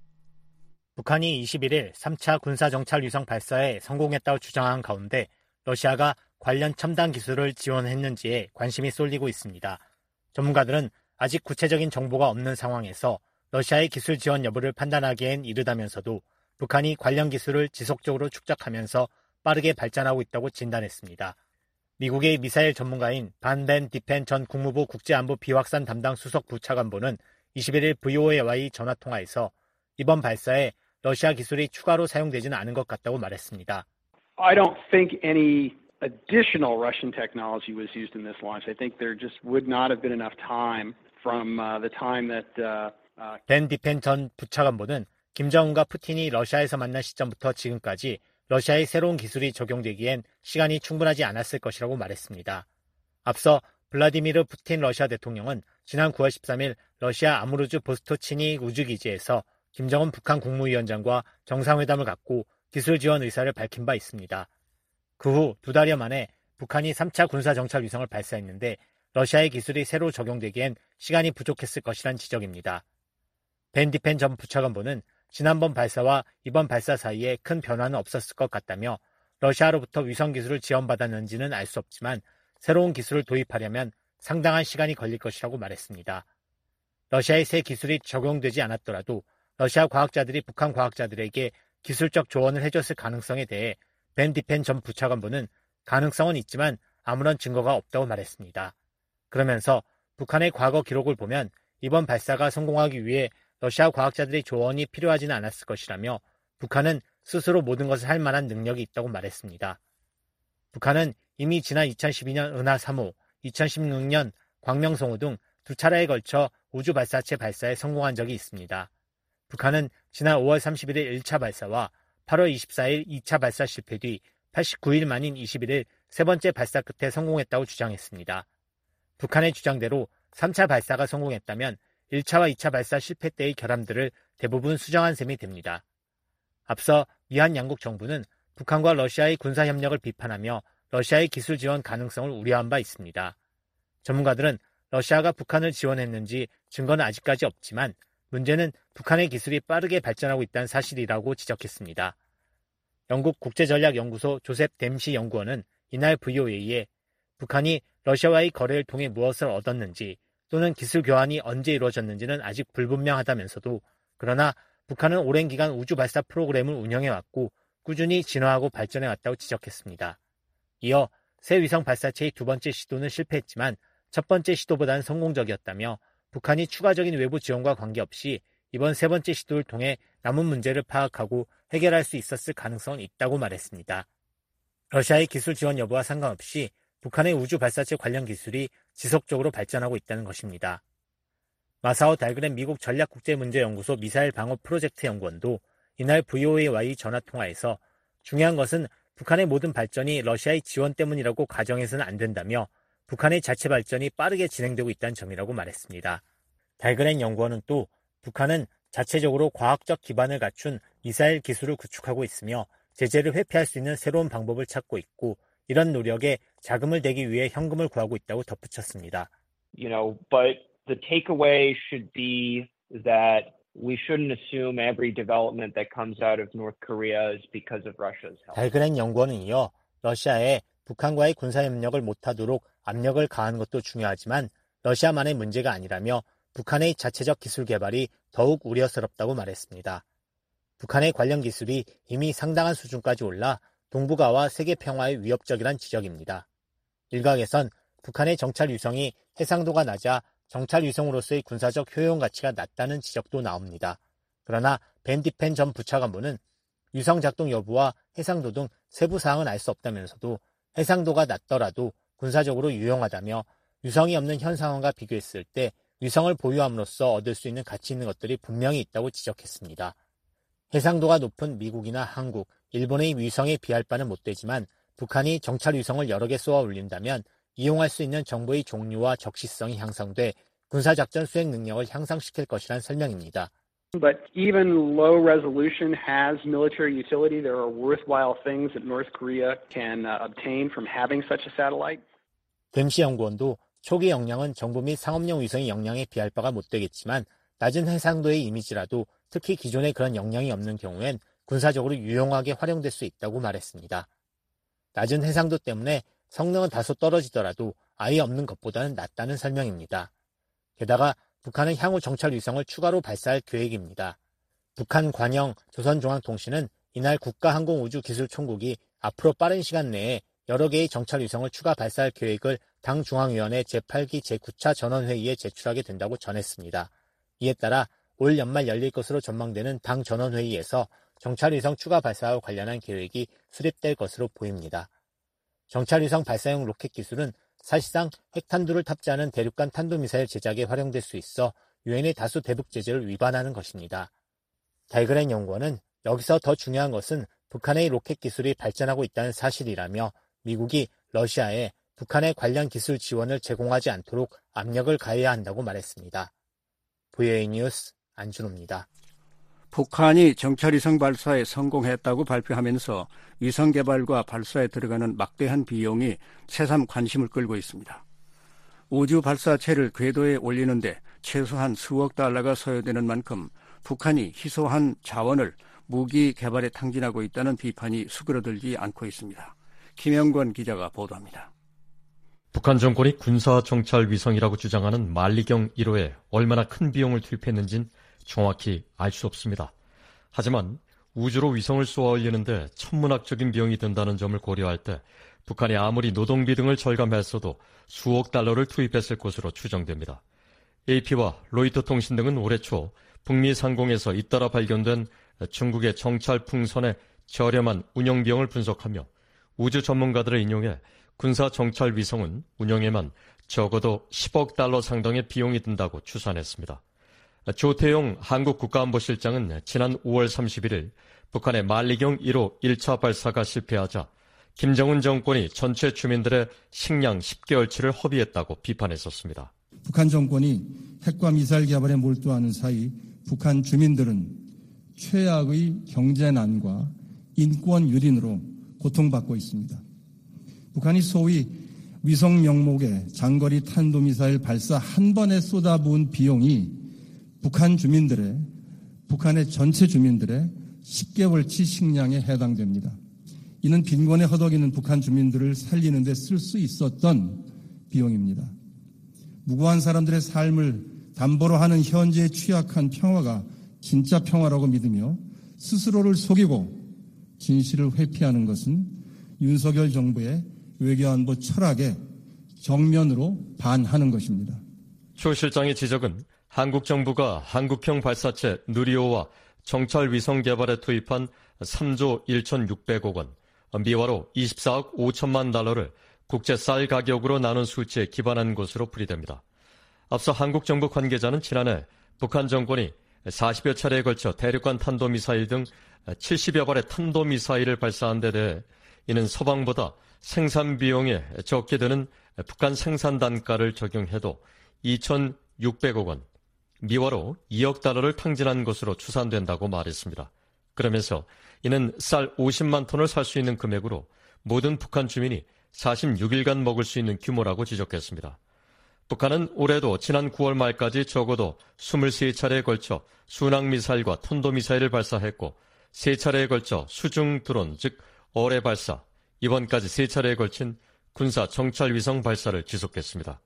북한이 이십일일 삼 차 군사정찰위성 발사에 성공했다고 주장한 가운데 러시아가 관련 첨단 기술을 지원했는지에 관심이 쏠리고 있습니다. 전문가들은 아직 구체적인 정보가 없는 상황에서 러시아의 기술 지원 여부를 판단하기엔 이르다면서도 북한이 관련 기술을 지속적으로 축적하면서 빠르게 발전하고 있다고 진단했습니다. 미국의 미사일 전문가인 반 벤 디펜 전 국무부 국제안보 비확산 담당 수석 부차관보는 이십일일 브이오에이와의 전화통화에서 이번 발사에 러시아 기술이 추가로 사용되지는 않은 것 같다고 말했습니다. I don't think any additional Russian technology was used in this launch. I think there just would not have been enough time from uh, the time that uh, 벤 디펜 전 부차관보는 김정은과 푸틴이 러시아에서 만난 시점부터 지금까지 러시아의 새로운 기술이 적용되기엔 시간이 충분하지 않았을 것이라고 말했습니다. 앞서 블라디미르 푸틴 러시아 대통령은 지난 구월 십삼일 러시아 아무르주 보스토치니 우주기지에서 김정은 북한 국무위원장과 정상회담을 갖고 기술 지원 의사를 밝힌 바 있습니다. 그 후 두 달여 만에 북한이 삼 차 군사정찰 위성을 발사했는데 러시아의 기술이 새로 적용되기엔 시간이 부족했을 것이란 지적입니다. 벤 디펜 전 부차관보는 지난번 발사와 이번 발사 사이에 큰 변화는 없었을 것 같다며 러시아로부터 위성 기술을 지원받았는지는 알 수 없지만 새로운 기술을 도입하려면 상당한 시간이 걸릴 것이라고 말했습니다. 러시아의 새 기술이 적용되지 않았더라도 러시아 과학자들이 북한 과학자들에게 기술적 조언을 해줬을 가능성에 대해 벤 디펜 전 부차관보는 가능성은 있지만 아무런 증거가 없다고 말했습니다. 그러면서 북한의 과거 기록을 보면 이번 발사가 성공하기 위해 러시아 과학자들의 조언이 필요하지는 않았을 것이라며 북한은 스스로 모든 것을 할 만한 능력이 있다고 말했습니다. 북한은 이미 지난 이천십이년 은하 삼 호, 이천십육 년 광명성호 등 두 차례에 걸쳐 우주 발사체 발사에 성공한 적이 있습니다. 북한은 지난 오월 삼십일일 일 차 발사와 팔월 이십사일 이 차 발사 실패 뒤 팔십구 일 만인 이십일일 세 번째 발사 끝에 성공했다고 주장했습니다. 북한의 주장대로 삼 차 발사가 성공했다면 일 차와 이 차 발사 실패 때의 결함들을 대부분 수정한 셈이 됩니다. 앞서 미한 양국 정부는 북한과 러시아의 군사협력을 비판하며 러시아의 기술 지원 가능성을 우려한 바 있습니다. 전문가들은 러시아가 북한을 지원했는지 증거는 아직까지 없지만 문제는 북한의 기술이 빠르게 발전하고 있다는 사실이라고 지적했습니다. 영국 국제전략연구소 조셉 댐시 연구원은 이날 브이오에이에 북한이 러시아와의 거래를 통해 무엇을 얻었는지 또는 기술 교환이 언제 이루어졌는지는 아직 불분명하다면서도 그러나 북한은 오랜 기간 우주 발사 프로그램을 운영해왔고 꾸준히 진화하고 발전해왔다고 지적했습니다. 이어 새 위성 발사체의 두 번째 시도는 실패했지만 첫 번째 시도보다는 성공적이었다며 북한이 추가적인 외부 지원과 관계없이 이번 세 번째 시도를 통해 남은 문제를 파악하고 해결할 수 있었을 가능성은 있다고 말했습니다. 러시아의 기술 지원 여부와 상관없이 북한의 우주 발사체 관련 기술이 지속적으로 발전하고 있다는 것입니다. 마사오 달그렌 미국 전략국제문제연구소 미사일 방어 프로젝트 연구원도 이날 브이오에이와의 전화통화에서 중요한 것은 북한의 모든 발전이 러시아의 지원 때문이라고 가정해서는 안 된다며 북한의 자체 발전이 빠르게 진행되고 있다는 점이라고 말했습니다. 달그렌 연구원은 또 북한은 자체적으로 과학적 기반을 갖춘 미사일 기술을 구축하고 있으며 제재를 회피할 수 있는 새로운 방법을 찾고 있고 이런 노력에 자금을 대기 위해 현금을 구하고 있다고 덧붙였습니다. You know, but the takeaway should be that we shouldn't assume every development that comes out of North Korea is because of Russia's help. 달그렌 연구원은 이어 러시아에 북한과의 군사협력을 못하도록 압력을 가하는 것도 중요하지만 러시아만의 문제가 아니라며 북한의 자체적 기술 개발이 더욱 우려스럽다고 말했습니다. 북한의 관련 기술이 이미 상당한 수준까지 올라 동북아와 세계 평화에 위협적이란 지적입니다. 일각에선 북한의 정찰 위성이 해상도가 낮아 정찰 위성으로서의 군사적 효용 가치가 낮다는 지적도 나옵니다. 그러나 벤 디펜 전 부차관보는 위성 작동 여부와 해상도 등 세부 사항은 알 수 없다면서도 해상도가 낮더라도 군사적으로 유용하다며 위성이 없는 현 상황과 비교했을 때 위성을 보유함으로써 얻을 수 있는 가치 있는 것들이 분명히 있다고 지적했습니다. 해상도가 높은 미국이나 한국, 일본의 위성에 비할 바는 못되지만 북한이 정찰 위성을 여러 개 쏘아 올린다면 이용할 수 있는 정보의 종류와 적시성이 향상돼 군사작전 수행 능력을 향상시킬 것이란 설명입니다. But even low resolution has military utility. There are worthwhile things that North Korea can uh, obtain from having such a satellite. 댐시 연구원도 초기 역량은 정보 및 상업용 위성의 역량에 비할 바가 못되겠지만 낮은 해상도의 이미지라도 특히 기존에 그런 역량이 없는 경우엔 군사적으로 유용하게 활용될 수 있다고 말했습니다. 낮은 해상도 때문에 성능은 다소 떨어지더라도 아예 없는 것보다는 낫다는 설명입니다. 게다가 북한은 향후 정찰 위성을 추가로 발사할 계획입니다. 북한 관영 조선중앙통신은 이날 국가항공우주기술총국이 앞으로 빠른 시간 내에 여러 개의 정찰 위성을 추가 발사할 계획을 당 중앙위원회 제팔 기 제구 차 전원회의에 제출하게 된다고 전했습니다. 이에 따라 올 연말 열릴 것으로 전망되는 당 전원회의에서 정찰 위성 추가 발사와 관련한 계획이 수립될 것으로 보입니다. 정찰 위성 발사용 로켓 기술은 사실상 핵탄두를 탑재하는 대륙간 탄도미사일 제작에 활용될 수 있어 유엔의 다수 대북 제재를 위반하는 것입니다. 달그렌 연구원은 여기서 더 중요한 것은 북한의 로켓 기술이 발전하고 있다는 사실이라며 미국이 러시아에 북한의 관련 기술 지원을 제공하지 않도록 압력을 가해야 한다고 말했습니다. 브이오에이 뉴스 안준호입니다. 북한이 정찰위성 발사에 성공했다고 발표하면서 위성 개발과 발사에 들어가는 막대한 비용이 새삼 관심을 끌고 있습니다. 우주 발사체를 궤도에 올리는데 최소한 수억 달러가 소요되는 만큼 북한이 희소한 자원을 무기 개발에 탕진하고 있다는 비판이 수그러들지 않고 있습니다. 김영권 기자가 보도합니다. 북한 정권이 군사 정찰 위성이라고 주장하는 만리경 일 호에 얼마나 큰 비용을 투입했는진 정확히 알 수 없습니다. 하지만 우주로 위성을 쏘아 올리는데 천문학적인 비용이 든다는 점을 고려할 때 북한이 아무리 노동비 등을 절감했어도 수억 달러를 투입했을 것으로 추정됩니다. 에이피와 로이터 통신 등은 올해 초 북미 상공에서 잇따라 발견된 중국의 정찰 풍선의 저렴한 운영 비용을 분석하며 우주 전문가들을 인용해 군사 정찰 위성은 운영에만 적어도 십억 달러 상당의 비용이 든다고 추산했습니다. 조태용 한국국가안보실장은 지난 오월 삼십일일 북한의 만리경 일 호 일 차 발사가 실패하자 김정은 정권이 전체 주민들의 식량 십 개월치를 허비했다고 비판했었습니다. 북한 정권이 핵과 미사일 개발에 몰두하는 사이 북한 주민들은 최악의 경제난과 인권 유린으로 고통받고 있습니다. 북한이 소위 위성 명목의 장거리 탄도미사일 발사 한 번에 쏟아부은 비용이 북한 주민들의, 북한의 전체 주민들의 십 개월치 식량에 해당됩니다. 이는 빈곤에 허덕이는 북한 주민들을 살리는 데 쓸 수 있었던 비용입니다. 무고한 사람들의 삶을 담보로 하는 현재의 취약한 평화가 진짜 평화라고 믿으며 스스로를 속이고 진실을 회피하는 것은 윤석열 정부의 외교안보 철학에 정면으로 반하는 것입니다. 조 실장의 지적은 한국 정부가 한국형 발사체 누리호와 정찰 위성 개발에 투입한 삼조 천육백억 원, 미화로 이십사억 오천만 달러를 국제 쌀 가격으로 나눈 수치에 기반한 것으로 풀이됩니다. 앞서 한국 정부 관계자는 지난해 북한 정권이 사십여 차례에 걸쳐 대륙간 탄도미사일 등 칠십여 발의 탄도미사일을 발사한 데 대해 이는 서방보다 생산 비용에 적게 드는 북한 생산 단가를 적용해도 이천육백억 원, 미화로 이억 달러를 탕진한 것으로 추산된다고 말했습니다. 그러면서 이는 쌀 오십만 톤을 살 수 있는 금액으로 모든 북한 주민이 사십육 일간 먹을 수 있는 규모라고 지적했습니다. 북한은 올해도 지난 구월 말까지 적어도 이십삼 차례에 걸쳐 순항미사일과 탄도미사일을 발사했고 세 차례에 걸쳐 수중 드론, 즉 어뢰 발사, 이번까지 세 차례에 걸친 군사 정찰 위성 발사를 지속했습니다.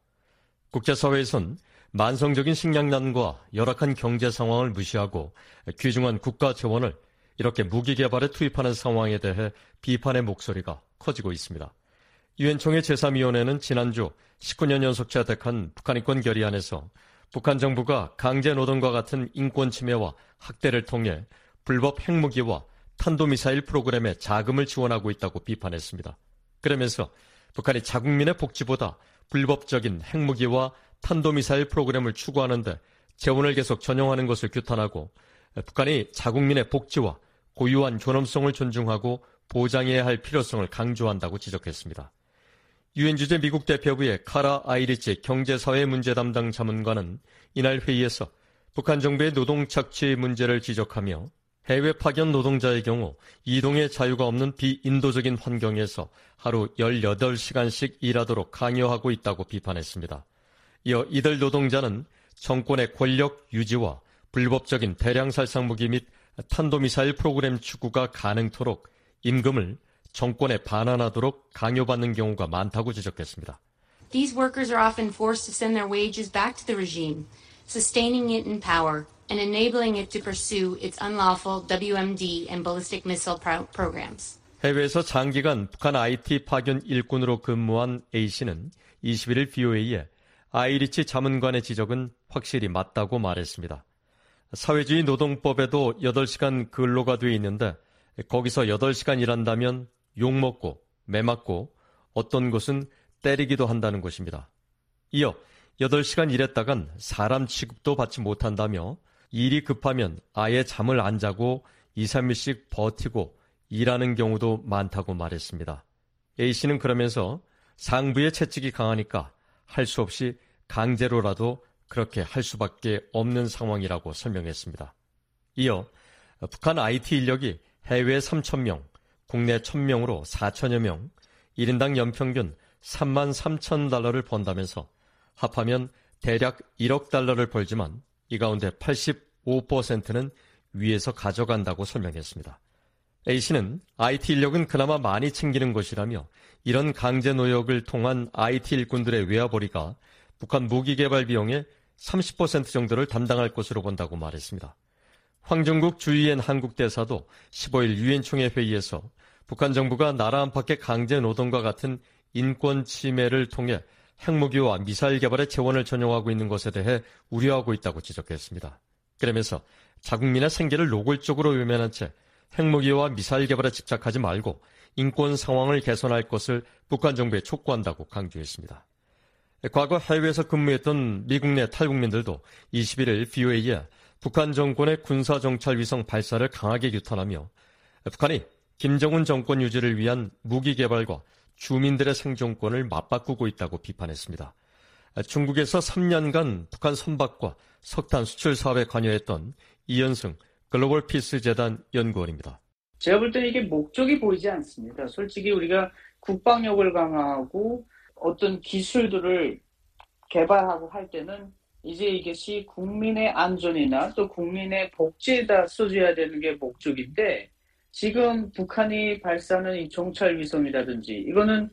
국제사회에선 만성적인 식량난과 열악한 경제 상황을 무시하고 귀중한 국가 재원을 이렇게 무기 개발에 투입하는 상황에 대해 비판의 목소리가 커지고 있습니다. 유엔 총회 제삼 위원회는 지난주 십구 년 연속 채택한 북한 인권 결의안에서 북한 정부가 강제 노동과 같은 인권 침해와 학대를 통해 불법 핵무기와 탄도미사일 프로그램에 자금을 지원하고 있다고 비판했습니다. 그러면서 북한이 자국민의 복지보다 불법적인 핵무기와 탄도미사일 프로그램을 추구하는데 재원을 계속 전용하는 것을 규탄하고 북한이 자국민의 복지와 고유한 존엄성을 존중하고 보장해야 할 필요성을 강조한다고 지적했습니다. 유엔 주재 미국 대표부의 카라 아이리치 경제사회 문제 담당 자문관은 이날 회의에서 북한 정부의 노동 착취 문제를 지적하며 해외 파견 노동자의 경우 이동의 자유가 없는 비인도적인 환경에서 하루 열여덟 시간씩 일하도록 강요하고 있다고 비판했습니다. 이어 이들 노동자는 정권의 권력 유지와 불법적인 대량 살상 무기 및 탄도미사일 프로그램 추구가 가능토록 임금을 정권에 반환하도록 강요받는 경우가 많다고 지적했습니다. These workers are often forced to send their wages back to the regime, sustaining it in power and enabling it to pursue its unlawful W M D and ballistic missile pro- programs. 해외에서 장기간 북한 아이티 파견 일꾼으로 근무한 A씨는 이십일 일 브이오에이에 아이리치 자문관의 지적은 확실히 맞다고 말했습니다. 사회주의 노동법에도 여덟 시간 근로가 돼 있는데 거기서 여덟 시간 일한다면 욕먹고 매맞고 어떤 곳은 때리기도 한다는 것입니다. 이어 여덟 시간 일했다간 사람 취급도 받지 못한다며 일이 급하면 아예 잠을 안 자고 이, 삼 일씩 버티고 일하는 경우도 많다고 말했습니다. A씨는 그러면서 상부의 채찍이 강하니까 할 수 없이 강제로라도 그렇게 할 수밖에 없는 상황이라고 설명했습니다. 이어 북한 아이티 인력이 해외 삼천 명, 국내 천 명으로 사천여 명, 일 인당 연평균 삼만 삼천 달러를 번다면서 합하면 대략 일억 달러를 벌지만 이 가운데 팔십오 퍼센트는 위에서 가져간다고 설명했습니다. A씨는 아이티 인력은 그나마 많이 챙기는 것이라며 이런 강제 노역을 통한 아이티 일꾼들의 외화벌이가 북한 무기 개발 비용의 삼십 퍼센트 정도를 담당할 것으로 본다고 말했습니다. 황정국 주유엔 한국 대사도 십오 일 유엔 총회 회의에서 북한 정부가 나라 안팎의 강제 노동과 같은 인권 침해를 통해 핵무기와 미사일 개발에 재원을 전용하고 있는 것에 대해 우려하고 있다고 지적했습니다. 그러면서 자국민의 생계를 노골적으로 외면한 채 핵무기와 미사일 개발에 집착하지 말고 인권 상황을 개선할 것을 북한 정부에 촉구한다고 강조했습니다. 과거 해외에서 근무했던 미국 내 탈북민들도 이십일 일 브이오에이에 북한 정권의 군사정찰 위성 발사를 강하게 규탄하며 북한이 김정은 정권 유지를 위한 무기 개발과 주민들의 생존권을 맞바꾸고 있다고 비판했습니다. 중국에서 삼 년간 북한 선박과 석탄 수출 사업에 관여했던 이현승 글로벌 피스 재단 연구원입니다. 제가 볼 때는 이게 목적이 보이지 않습니다. 솔직히 우리가 국방력을 강화하고 어떤 기술들을 개발하고 할 때는 이제 이것이 국민의 안전이나 또 국민의 복지에다 써줘야 되는 게 목적인데 지금 북한이 발사하는 이 정찰 위성이라든지 이거는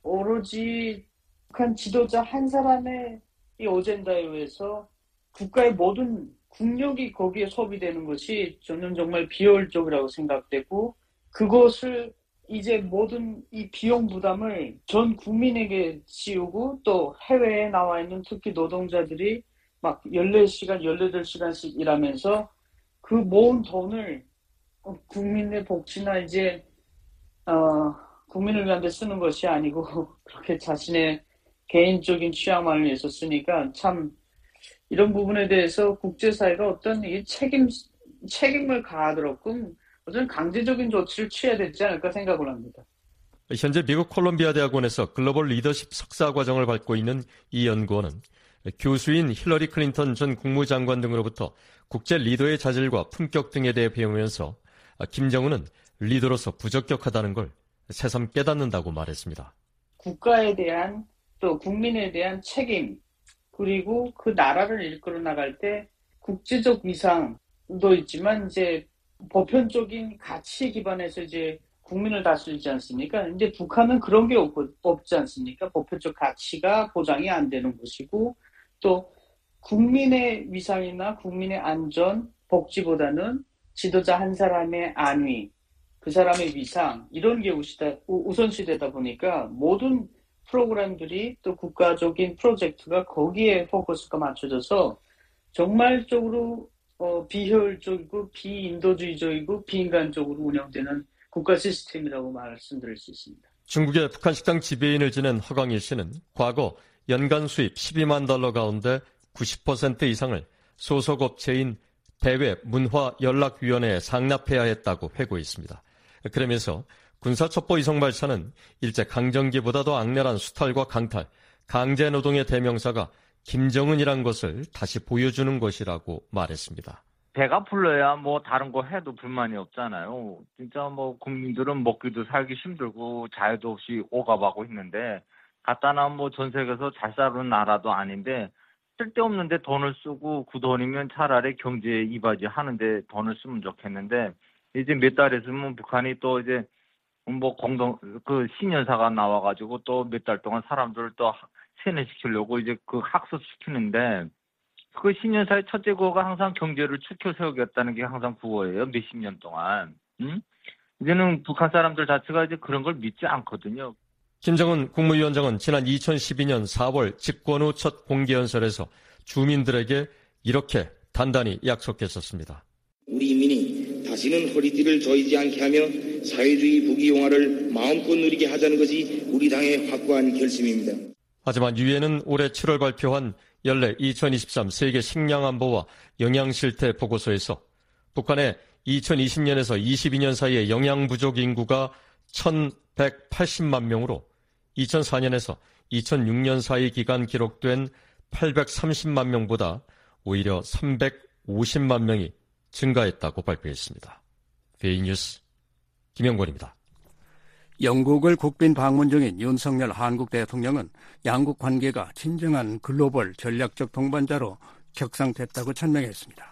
오로지 북한 지도자 한 사람의 이 어젠다에 의해서 국가의 모든 국력이 거기에 소비되는 것이 저는 정말 비효율적이라고 생각되고 그것을 이제 모든 이 비용 부담을 전 국민에게 씌우고 또 해외에 나와 있는 특히 노동자들이 막 열네 시간, 열여덟 시간씩 일하면서 그 모은 돈을 국민의 복지나 이제 어, 국민을 위한 데 쓰는 것이 아니고 그렇게 자신의 개인적인 취향만을 위해서 쓰니까 참 이런 부분에 대해서 국제사회가 어떤 이 책임, 책임을 가하도록끔 어떤 강제적인 조치를 취해야 되지 않을까 생각을 합니다. 현재 미국 콜롬비아 대학원에서 글로벌 리더십 석사 과정을 밟고 있는 이 연구원은 교수인 힐러리 클린턴 전 국무장관 등으로부터 국제 리더의 자질과 품격 등에 대해 배우면서 김정은은 리더로서 부적격하다는 걸 새삼 깨닫는다고 말했습니다. 국가에 대한 또 국민에 대한 책임 그리고 그 나라를 이끌어 나갈 때 국제적 위상도 있지만 이제 보편적인 가치에 기반해서 이제 국민을 다스리지 않습니까? 근데 북한은 그런 게 없, 없지 않습니까? 보편적 가치가 보장이 안 되는 것이고 또 국민의 위상이나 국민의 안전, 복지보다는 지도자 한 사람의 안위, 그 사람의 위상 이런 게 우선시되다 보니까 모든 프로그램들이 또 국가적인 프로젝트가 거기에 포커스가 맞춰져서 정말적으로 어, 비효율적이고 비인도주의적이고 비인간적으로 운영되는 국가 시스템이라고 말씀드릴 수 있습니다. 중국의 북한 식당 지배인을 지낸 허광일 씨는 과거 연간 수입 십이만 달러 가운데 구십 퍼센트 이상을 소속 업체인 대외문화연락위원회에 상납해야 했다고 회고했습니다. 그러면서 군사첩보 위성 발사는 일제 강점기보다도 악랄한 수탈과 강탈, 강제노동의 대명사가 김정은이란 것을 다시 보여주는 것이라고 말했습니다. 배가 불러야 뭐 다른 거 해도 불만이 없잖아요. 진짜 뭐 국민들은 먹기도 살기 힘들고 자유도 없이 오가하고 있는데 갖다 놔면 뭐 전 세계에서 잘 사는 나라도 아닌데 쓸데없는데 돈을 쓰고 그 돈이면 차라리 경제에 이바지 하는데 돈을 쓰면 좋겠는데 이제 몇 달 있으면 북한이 또 이제 뭐 공동 그 신년사가 나와가지고 또 몇 달 동안 사람들을 또 세뇌시키려고 이제 그 학습시키는데 그 신년사의 첫째 구호가 항상 경제를 축켜 세우겠다는 게 항상 구호예요. 몇십 년 동안. 응? 이제는 북한 사람들 자체가 이제 그런 걸 믿지 않거든요. 김정은 국무위원장은 지난 이천십이 년 사월 집권 후 첫 공개연설에서 주민들에게 이렇게 단단히 약속했었습니다. 우리 인민이 다시는 허리띠를 조이지 않게 하며 사회주의 부귀영화를 마음껏 누리게 하자는 것이 우리 당의 확고한 결심입니다. 하지만 유엔은 올해 칠월 발표한 연례 이천이십삼 세계 식량안보와 영양실태 보고서에서 북한의 이천이십 년에서 이십이 년 사이의 영양부족 인구가 천백팔십만 명으로 이천사 년에서 이천육 년 사이 기간 기록된 팔백삼십만 명보다 오히려 삼백오십만 명이 증가했다고 발표했습니다. 베이뉴스 김영권입니다. 영국을 국빈 방문 중인 윤석열 한국 대통령은 양국 관계가 진정한 글로벌 전략적 동반자로 격상됐다고 천명했습니다.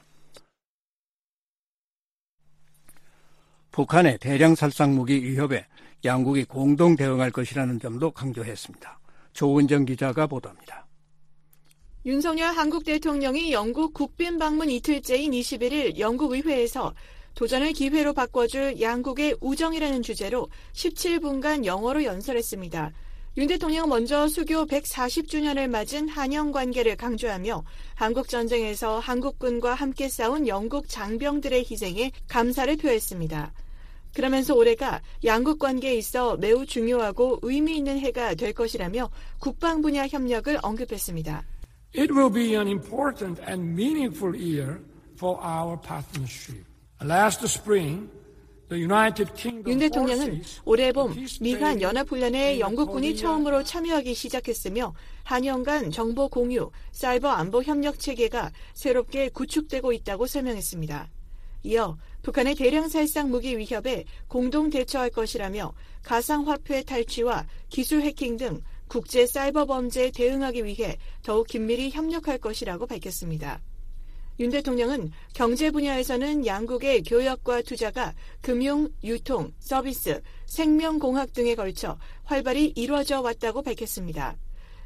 북한의 대량 살상 무기 위협에 양국이 공동 대응할 것이라는 점도 강조했습니다. 조은정 기자가 보도합니다. 윤석열 한국 대통령이 영국 국빈 방문 이틀째인 이십일 일 영국 의회에서 도전을 기회로 바꿔줄 양국의 우정이라는 주제로 십칠 분간 영어로 연설했습니다. 윤 대통령은 먼저 수교 백사십 주년을 맞은 한영 관계를 강조하며 한국 전쟁에서 한국군과 함께 싸운 영국 장병들의 희생에 감사를 표했습니다. 그러면서 올해가 양국 관계에 있어 매우 중요하고 의미 있는 해가 될 것이라며 국방 분야 협력을 언급했습니다. It will be an important and meaningful year for our partnership. Last spring, the United Kingdom 윤 대통령은 올해 봄 미한 연합훈련에 영국군이 처음으로 참여하기 시작했으며 한영 간 정보 공유, 사이버 안보 협력 체계가 새롭게 구축되고 있다고 설명했습니다. 이어 북한의 대량 살상 무기 위협에 공동 대처할 것이라며 가상화폐 탈취와 기술 해킹 등 국제 사이버 범죄에 대응하기 위해 더욱 긴밀히 협력할 것이라고 밝혔습니다. 윤 대통령은 경제 분야에서는 양국의 교역과 투자가 금융, 유통, 서비스, 생명공학 등에 걸쳐 활발히 이루어져 왔다고 밝혔습니다.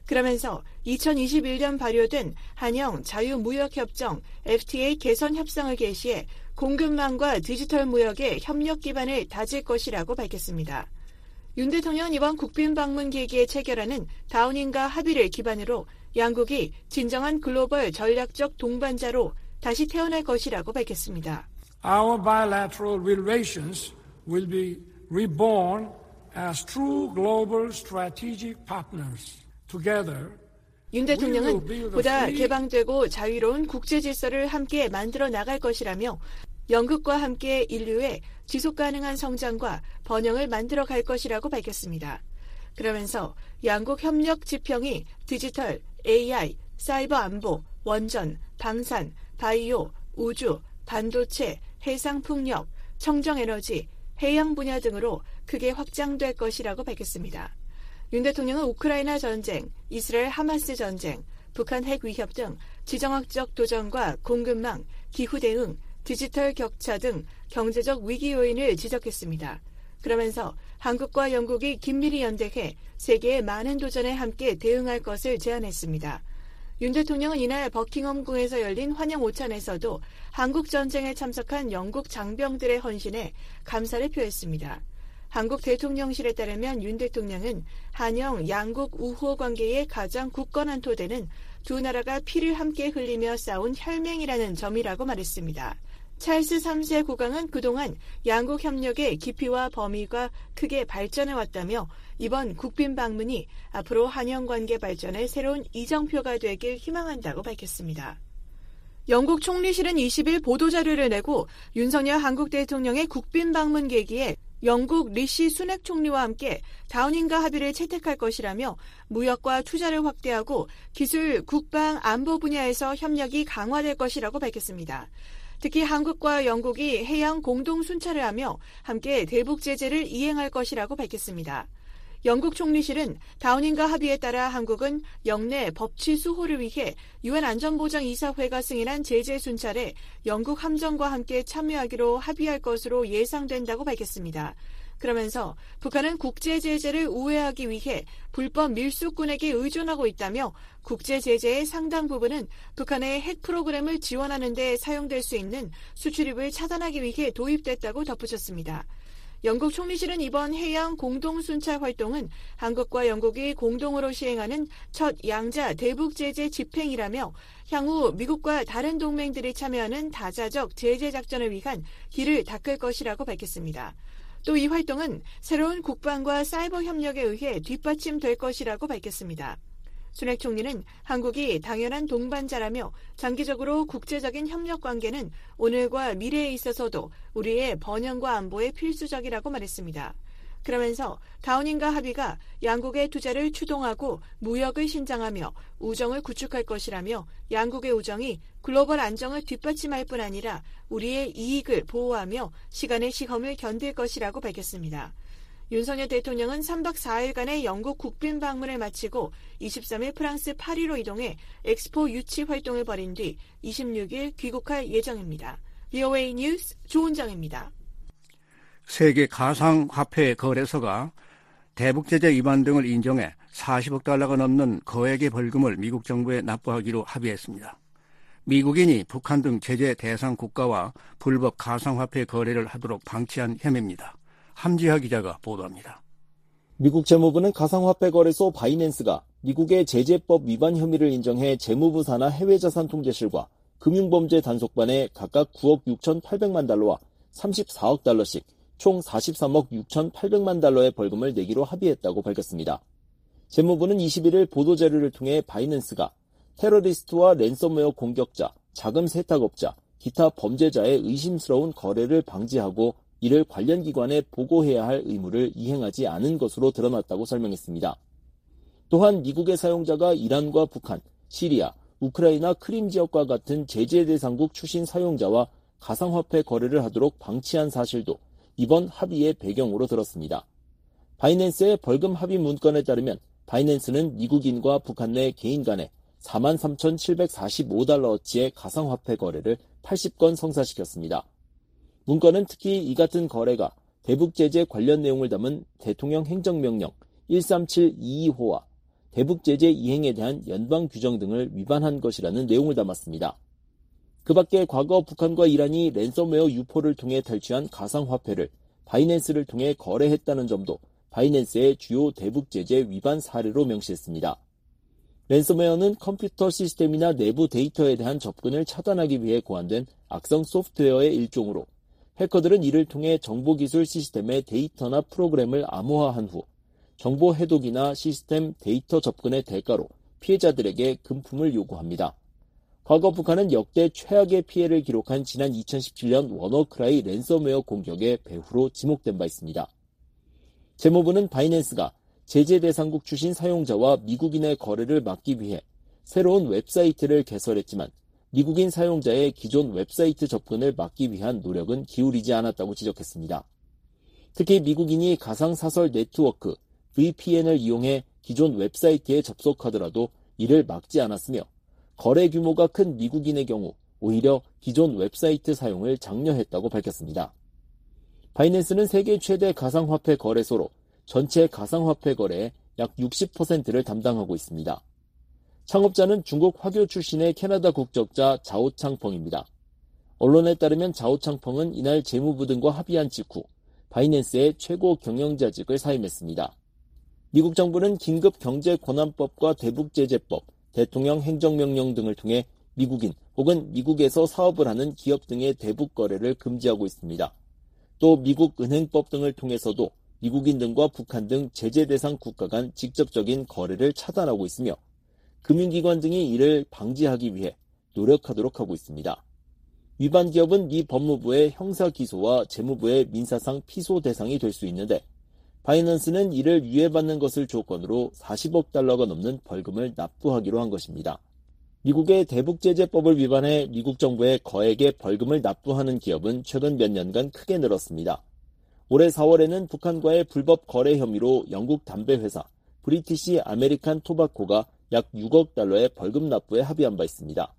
그러면서 이천이십일 년 발효된 한영 자유무역협정 에프티에이 개선 협상을 개시해 공급망과 디지털 무역의 협력 기반을 다질 것이라고 밝혔습니다. 윤 대통령은 이번 국빈 방문 계기에 체결하는 다우닝가 합의를 기반으로 양국이 진정한 글로벌 전략적 동반자로 다시 태어날 것이라고 밝혔습니다. Our bilateral relations will be reborn as true global strategic partners. Together, 윤 대통령은 보다 개방되고 자유로운 국제 질서를 함께 만들어 나갈 것이라며 영국과 함께 인류의 지속 가능한 성장과 번영을 만들어 갈 것이라고 밝혔습니다. 그러면서 양국 협력 지평이 디지털, 에이아이, 사이버 안보, 원전, 방산, 바이오, 우주, 반도체, 해상풍력, 청정에너지, 해양 분야 등으로 크게 확장될 것이라고 밝혔습니다. 윤 대통령은 우크라이나 전쟁, 이스라엘 하마스 전쟁, 북한 핵 위협 등 지정학적 도전과 공급망, 기후 대응, 디지털 격차 등 경제적 위기 요인을 지적했습니다. 그러면서 한국과 영국이 긴밀히 연대해 세계의 많은 도전에 함께 대응할 것을 제안했습니다. 윤 대통령은 이날 버킹엄궁에서 열린 환영 오찬에서도 한국 전쟁에 참석한 영국 장병들의 헌신에 감사를 표했습니다. 한국 대통령실에 따르면 윤 대통령은 한영 양국 우호 관계의 가장 굳건한 토대는 두 나라가 피를 함께 흘리며 싸운 혈맹이라는 점이라고 말했습니다. 찰스 삼 세 국왕은 그동안 양국 협력의 깊이와 범위가 크게 발전해왔다며 이번 국빈 방문이 앞으로 한영 관계 발전의 새로운 이정표가 되길 희망한다고 밝혔습니다. 영국 총리실은 이십 일 보도자료를 내고 윤석열 한국 대통령의 국빈 방문 계기에 영국 리시 수낙 총리와 함께 다우닝가 합의를 채택할 것이라며 무역과 투자를 확대하고 기술, 국방, 안보 분야에서 협력이 강화될 것이라고 밝혔습니다. 특히 한국과 영국이 해양 공동 순찰을 하며 함께 대북 제재를 이행할 것이라고 밝혔습니다. 영국 총리실은 다우닝가 합의에 따라 한국은 영내 법치 수호를 위해 유엔 안전보장이사회가 승인한 제재 순찰에 영국 함정과 함께 참여하기로 합의할 것으로 예상된다고 밝혔습니다. 그러면서 북한은 국제 제재를 우회하기 위해 불법 밀수꾼에게 의존하고 있다며 국제 제재의 상당 부분은 북한의 핵 프로그램을 지원하는 데 사용될 수 있는 수출입을 차단하기 위해 도입됐다고 덧붙였습니다. 영국 총리실은 이번 해양 공동순찰 활동은 한국과 영국이 공동으로 시행하는 첫 양자 대북 제재 집행이라며 향후 미국과 다른 동맹들이 참여하는 다자적 제재 작전을 위한 길을 닦을 것이라고 밝혔습니다. 또 이 활동은 새로운 국방과 사이버 협력에 의해 뒷받침될 것이라고 밝혔습니다. 수낙 총리는 한국이 당연한 동반자라며 장기적으로 국제적인 협력 관계는 오늘과 미래에 있어서도 우리의 번영과 안보에 필수적이라고 말했습니다. 그러면서 다우닝가 합의가 양국의 투자를 추동하고 무역을 신장하며 우정을 구축할 것이라며 양국의 우정이 글로벌 안정을 뒷받침할 뿐 아니라 우리의 이익을 보호하며 시간의 시험을 견딜 것이라고 밝혔습니다. 윤석열 대통령은 삼 박 사 일간의 영국 국빈 방문을 마치고 이십삼 일 프랑스 파리로 이동해 엑스포 유치 활동을 벌인 뒤 이십육 일 귀국할 예정입니다. 브이오에이 뉴스 조은정입니다. 세계 가상화폐 거래소가 대북제재 위반 등을 인정해 사십억 달러가 넘는 거액의 벌금을 미국 정부에 납부하기로 합의했습니다. 미국인이 북한 등 제재 대상 국가와 불법 가상화폐 거래를 하도록 방치한 혐의입니다. 함지하 기자가 보도합니다. 미국 재무부는 가상화폐 거래소 바이낸스가 미국의 제재법 위반 혐의를 인정해 재무부 산하 해외자산 통제실과 금융범죄 단속반에 각각 구억 육천팔백만 달러와 삼십사억 달러씩 총 사십삼억 육천팔백만 달러의 벌금을 내기로 합의했다고 밝혔습니다. 재무부는 이십일 일 보도자료를 통해 바이낸스가 테러리스트와 랜섬웨어 공격자, 자금 세탁업자, 기타 범죄자의 의심스러운 거래를 방지하고 이를 관련 기관에 보고해야 할 의무를 이행하지 않은 것으로 드러났다고 설명했습니다. 또한 미국의 사용자가 이란과 북한, 시리아, 우크라이나 크림 지역과 같은 제재 대상국 출신 사용자와 가상화폐 거래를 하도록 방치한 사실도 이번 합의의 배경으로 들었습니다. 바이낸스의 벌금 합의 문건에 따르면 바이낸스는 미국인과 북한 내 개인 간에 사만 삼천칠백사십오 달러어치의 가상화폐 거래를 팔십 건 성사시켰습니다. 문건은 특히 이 같은 거래가 대북 제재 관련 내용을 담은 대통령 행정명령 일삼칠이이호와 대북 제재 이행에 대한 연방 규정 등을 위반한 것이라는 내용을 담았습니다. 그 밖에 과거 북한과 이란이 랜섬웨어 유포를 통해 탈취한 가상화폐를 바이낸스를 통해 거래했다는 점도 바이낸스의 주요 대북 제재 위반 사례로 명시했습니다. 랜섬웨어는 컴퓨터 시스템이나 내부 데이터에 대한 접근을 차단하기 위해 고안된 악성 소프트웨어의 일종으로 해커들은 이를 통해 정보기술 시스템의 데이터나 프로그램을 암호화한 후 정보 해독이나 시스템 데이터 접근의 대가로 피해자들에게 금품을 요구합니다. 과거 북한은 역대 최악의 피해를 기록한 지난 이천십칠 년 워너크라이 랜섬웨어 공격의 배후로 지목된 바 있습니다. 재무부는 바이낸스가 제재 대상국 출신 사용자와 미국인의 거래를 막기 위해 새로운 웹사이트를 개설했지만 미국인 사용자의 기존 웹사이트 접근을 막기 위한 노력은 기울이지 않았다고 지적했습니다. 특히 미국인이 가상사설 네트워크 브이피엔을 이용해 기존 웹사이트에 접속하더라도 이를 막지 않았으며 거래 규모가 큰 미국인의 경우 오히려 기존 웹사이트 사용을 장려했다고 밝혔습니다. 바이낸스는 세계 최대 가상화폐 거래소로 전체 가상화폐 거래의 약 육십 퍼센트를 담당하고 있습니다. 창업자는 중국 화교 출신의 캐나다 국적자 자오창펑입니다. 언론에 따르면 자오창펑은 이날 재무부 등과 합의한 직후 바이낸스의 최고 경영자직을 사임했습니다. 미국 정부는 긴급 경제권한법과 대북제재법, 대통령 행정명령 등을 통해 미국인 혹은 미국에서 사업을 하는 기업 등의 대북 거래를 금지하고 있습니다. 또 미국 은행법 등을 통해서도 미국인 등과 북한 등 제재 대상 국가 간 직접적인 거래를 차단하고 있으며 금융기관 등이 이를 방지하기 위해 노력하도록 하고 있습니다. 위반 기업은 미 법무부의 형사기소와 재무부의 민사상 피소 대상이 될 수 있는데 바이낸스는 이를 유예받는 것을 조건으로 사십억 달러가 넘는 벌금을 납부하기로 한 것입니다. 미국의 대북제재법을 위반해 미국 정부에 거액의 벌금을 납부하는 기업은 최근 몇 년간 크게 늘었습니다. 올해 사월에는 북한과의 불법 거래 혐의로 영국 담배 회사 브리티시 아메리칸 토바코가 약 육억 달러의 벌금 납부에 합의한 바 있습니다.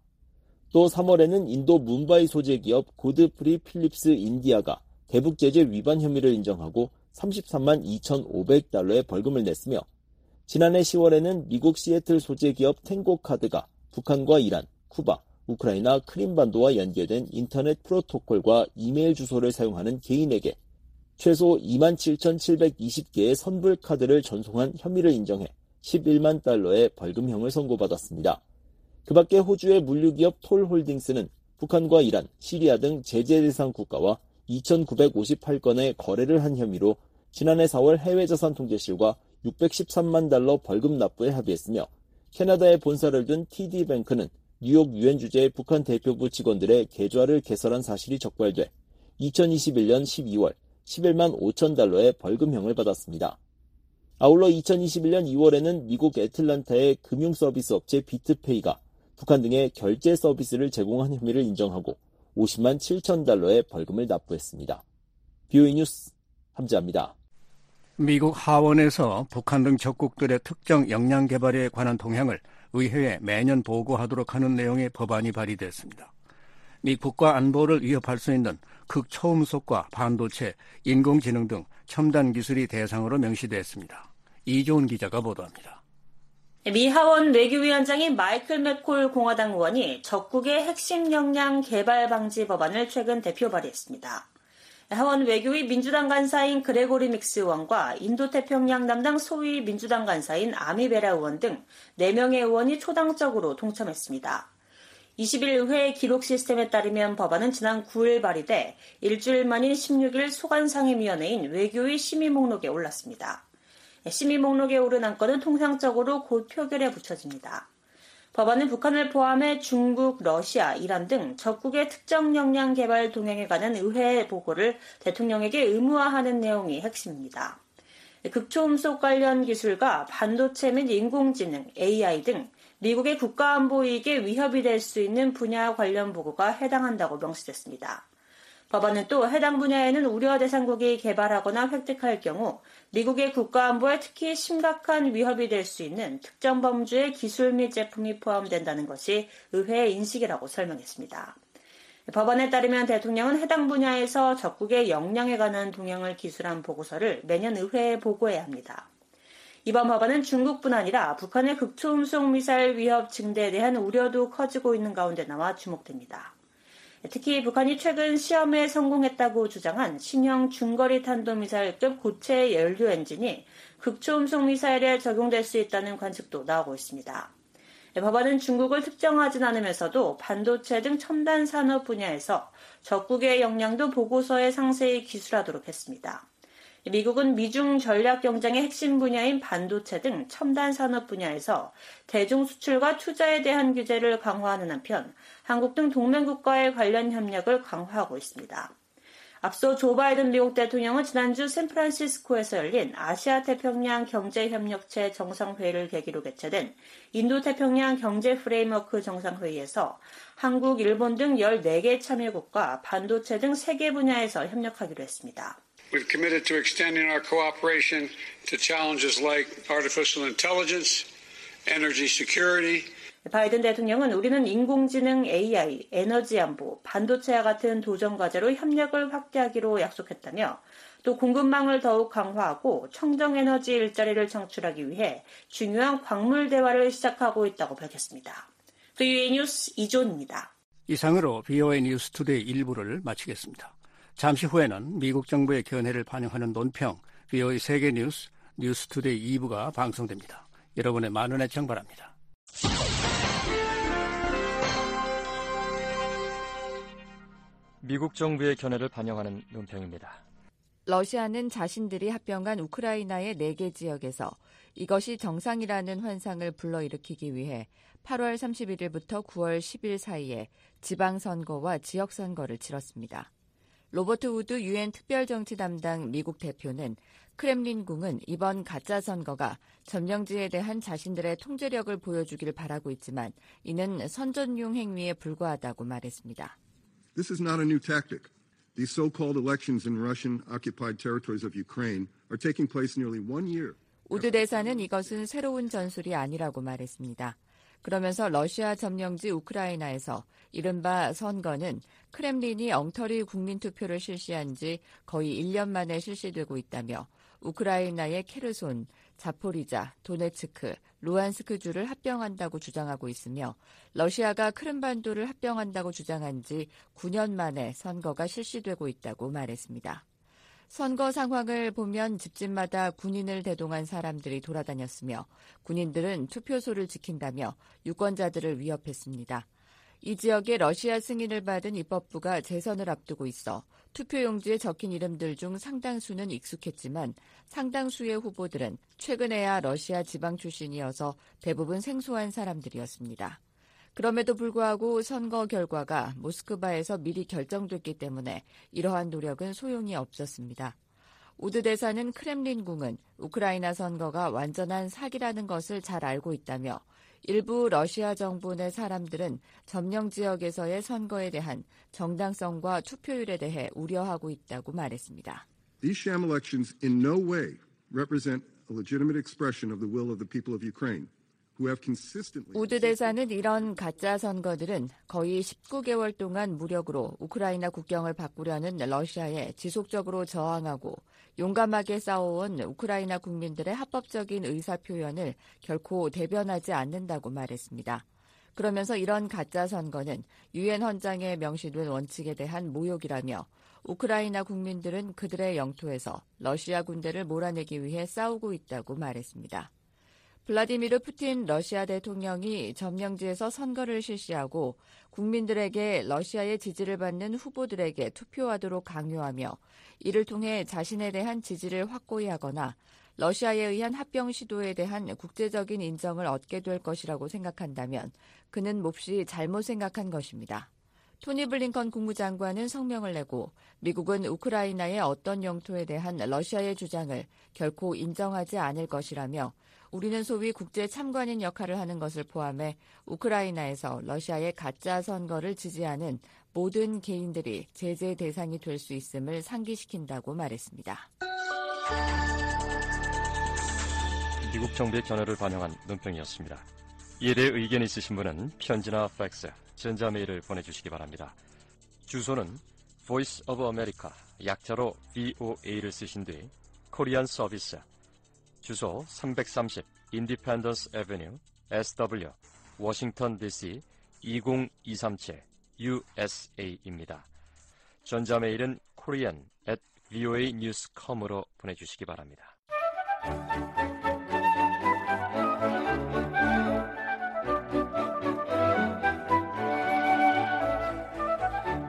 또 삼월에는 인도 뭄바이 소재 기업 고드프리 필립스 인디아가 대북제재 위반 혐의를 인정하고 삼십삼만 이천오백 달러의 벌금을 냈으며 지난해 시월에는 미국 시애틀 소재 기업 탱고카드가 북한과 이란, 쿠바, 우크라이나 크림반도와 연계된 인터넷 프로토콜과 이메일 주소를 사용하는 개인에게 최소 이만 칠천칠백이십 개의 선불카드를 전송한 혐의를 인정해 십일만 달러의 벌금형을 선고받았습니다. 그 밖에 호주의 물류기업 톨홀딩스는 북한과 이란, 시리아 등 제재 대상 국가와 이천구백오십팔 건의 거래를 한 혐의로 지난해 사월 해외자산 통제실과 육백십삼만 달러 벌금 납부에 합의했으며 캐나다에 본사를 둔 티디뱅크는 뉴욕 유엔 주재의 북한 대표부 직원들의 계좌를 개설한 사실이 적발돼 이천이십일 년 십이월 십일만 오천 달러의 벌금형을 받았습니다. 아울러 이천이십일 년 이월에는 미국 애틀란타의 금융서비스 업체 비트페이가 북한 등의 결제 서비스를 제공한 혐의를 인정하고 오십만 칠천 달러의 벌금을 납부했습니다. 비오이 뉴스 함재합니다. 미국 하원에서 북한 등 적국들의 특정 역량 개발에 관한 동향을 의회에 매년 보고하도록 하는 내용의 법안이 발의됐습니다. 미 국가 안보를 위협할 수 있는 극초음속과 반도체, 인공지능 등 첨단 기술이 대상으로 명시됐습니다. 이조은 기자가 보도합니다. 미 하원 외교위원장인 마이클 맥콜 공화당 의원이 적국의 핵심 역량 개발 방지 법안을 최근 대표 발의했습니다. 하원 외교위 민주당 간사인 그레고리 믹스 의원과 인도태평양 담당 소위 민주당 간사인 아미 베라 의원 등 네 명의 의원이 초당적으로 동참했습니다. 이십 일 의회 기록 시스템에 따르면 법안은 지난 구일 발의돼 일주일 만인 십육 일 소관상임위원회인 외교위 심의 목록에 올랐습니다. 심의 목록에 오른 안건은 통상적으로 곧 표결에 붙여집니다. 법안은 북한을 포함해 중국, 러시아, 이란 등 적국의 특정 역량 개발 동향에 관한 의회 보고를 대통령에게 의무화하는 내용이 핵심입니다. 극초음속 관련 기술과 반도체 및 인공지능, 에이아이 등 미국의 국가안보 이익에 위협이 될 수 있는 분야 관련 보고가 해당한다고 명시됐습니다. 법안은 또 해당 분야에는 우려 대상국이 개발하거나 획득할 경우 미국의 국가안보에 특히 심각한 위협이 될 수 있는 특정 범주의 기술 및 제품이 포함된다는 것이 의회의 인식이라고 설명했습니다. 법안에 따르면 대통령은 해당 분야에서 적국의 역량에 관한 동향을 기술한 보고서를 매년 의회에 보고해야 합니다. 이번 법안은 중국뿐 아니라 북한의 극초음속 미사일 위협 증대에 대한 우려도 커지고 있는 가운데 나와 주목됩니다. 특히 북한이 최근 시험에 성공했다고 주장한 신형 중거리 탄도미사일급 고체 연료 엔진이 극초음속 미사일에 적용될 수 있다는 관측도 나오고 있습니다. 법안은 중국을 특정하진 않으면서도 반도체 등 첨단 산업 분야에서 적국의 역량도 보고서에 상세히 기술하도록 했습니다. 미국은 미중 전략 경쟁의 핵심 분야인 반도체 등 첨단 산업 분야에서 대중 수출과 투자에 대한 규제를 강화하는 한편 한국 등 동맹국과의 관련 협력을 강화하고 있습니다. 앞서 조 바이든 미국 대통령은 지난주 샌프란시스코에서 열린 아시아태평양 경제협력체 정상회의를 계기로 개최된 인도태평양 경제프레임워크 정상회의에서 한국, 일본 등 열네 개 참여국과 반도체 등 세 개 분야에서 협력하기로 했습니다. We've committed to extending our cooperation to challenges like artificial intelligence, energy security. 바이든 대통령은 우리는 인공지능, 에이아이, 에너지 안보, 반도체와 같은 도전 과제로 협력을 확대하기로 약속했다며 또 공급망을 더욱 강화하고 청정에너지 일자리를 창출하기 위해 중요한 광물 대화를 시작하고 있다고 밝혔습니다. 브이오에이 뉴스 이존입니다. 이상으로 브이오에이 뉴스 투데이 일 부를 마치겠습니다. 잠시 후에는 미국 정부의 견해를 반영하는 논평, 브이오에이 세계 뉴스, 뉴스 투데이 이 부가 방송됩니다. 여러분의 많은 애청 바랍니다. 미국 정부의 견해를 반영하는 논평입니다. 러시아는 자신들이 합병한 우크라이나의 네 개 지역에서 이것이 정상이라는 환상을 불러일으키기 위해 팔월 삼십일일부터 구월 십일 사이에 지방선거와 지역선거를 치렀습니다. 로버트 우드 유엔 특별정치 담당 미국 대표는 크렘린궁은 이번 가짜 선거가 점령지에 대한 자신들의 통제력을 보여주길 바라고 있지만 이는 선전용 행위에 불과하다고 말했습니다. This is not a new tactic. These so-called elections in Russian-occupied territories of Ukraine are taking place nearly one year. 우드 대사는 이것은 새로운 전술이 아니라고 말했습니다. 그러면서 러시아 점령지 우크라이나에서 이른바 선거는 크렘린이 엉터리 국민투표를 실시한 지 거의 일 년 만에 실시되고 있다며 우크라이나의 케르손, 자포리자, 도네츠크, 루안스크주를 합병한다고 주장하고 있으며 러시아가 크림반도를 합병한다고 주장한 지 구 년 만에 선거가 실시되고 있다고 말했습니다. 선거 상황을 보면 집집마다 군인을 대동한 사람들이 돌아다녔으며 군인들은 투표소를 지킨다며 유권자들을 위협했습니다. 이 지역에 러시아 승인을 받은 입법부가 재선을 앞두고 있어 투표용지에 적힌 이름들 중 상당수는 익숙했지만 상당수의 후보들은 최근에야 러시아 지방 출신이어서 대부분 생소한 사람들이었습니다. 그럼에도 불구하고 선거 결과가 모스크바에서 미리 결정됐기 때문에 이러한 노력은 소용이 없었습니다. 우드 대사는 크렘린궁은 우크라이나 선거가 완전한 사기라는 것을 잘 알고 있다며 일부 러시아 정부 내 사람들은 점령 지역에서의 선거에 대한 정당성과 투표율에 대해 우려하고 있다고 말했습니다. These sham elections in no way represent a legitimate expression of the will of the people of Ukraine. 우드 대사는 이런 가짜 선거들은 거의 십구 개월 동안 무력으로 우크라이나 국경을 바꾸려는 러시아에 지속적으로 저항하고 용감하게 싸워온 우크라이나 국민들의 합법적인 의사표현을 결코 대변하지 않는다고 말했습니다. 그러면서 이런 가짜 선거는 유엔 헌장에 명시된 원칙에 대한 모욕이라며 우크라이나 국민들은 그들의 영토에서 러시아 군대를 몰아내기 위해 싸우고 있다고 말했습니다. 블라디미르 푸틴 러시아 대통령이 점령지에서 선거를 실시하고 국민들에게 러시아의 지지를 받는 후보들에게 투표하도록 강요하며 이를 통해 자신에 대한 지지를 확고히 하거나 러시아에 의한 합병 시도에 대한 국제적인 인정을 얻게 될 것이라고 생각한다면 그는 몹시 잘못 생각한 것입니다. 토니 블링컨 국무장관은 성명을 내고 미국은 우크라이나의 어떤 영토에 대한 러시아의 주장을 결코 인정하지 않을 것이라며 우리는 소위 국제 참관인 역할을 하는 것을 포함해 우크라이나에서 러시아의 가짜 선거를 지지하는 모든 개인들이 제재 대상이 될 수 있음을 상기시킨다고 말했습니다. 미국 정부의 견해를 반영한 논평이었습니다. 이에 대해 의견이 있으신 분은 편지나 팩스, 전자메일을 보내주시기 바랍니다. 주소는 Voice of America, 약자로 브이오에이를 쓰신 뒤 코리안 서비스 주소 삼백삼십 인디펜던스 애버뉴 에스더블유 워싱턴 디씨 이공이삼칠 유에스에이입니다. 전자메일은 korean at voanews dot com으로 보내주시기 바랍니다.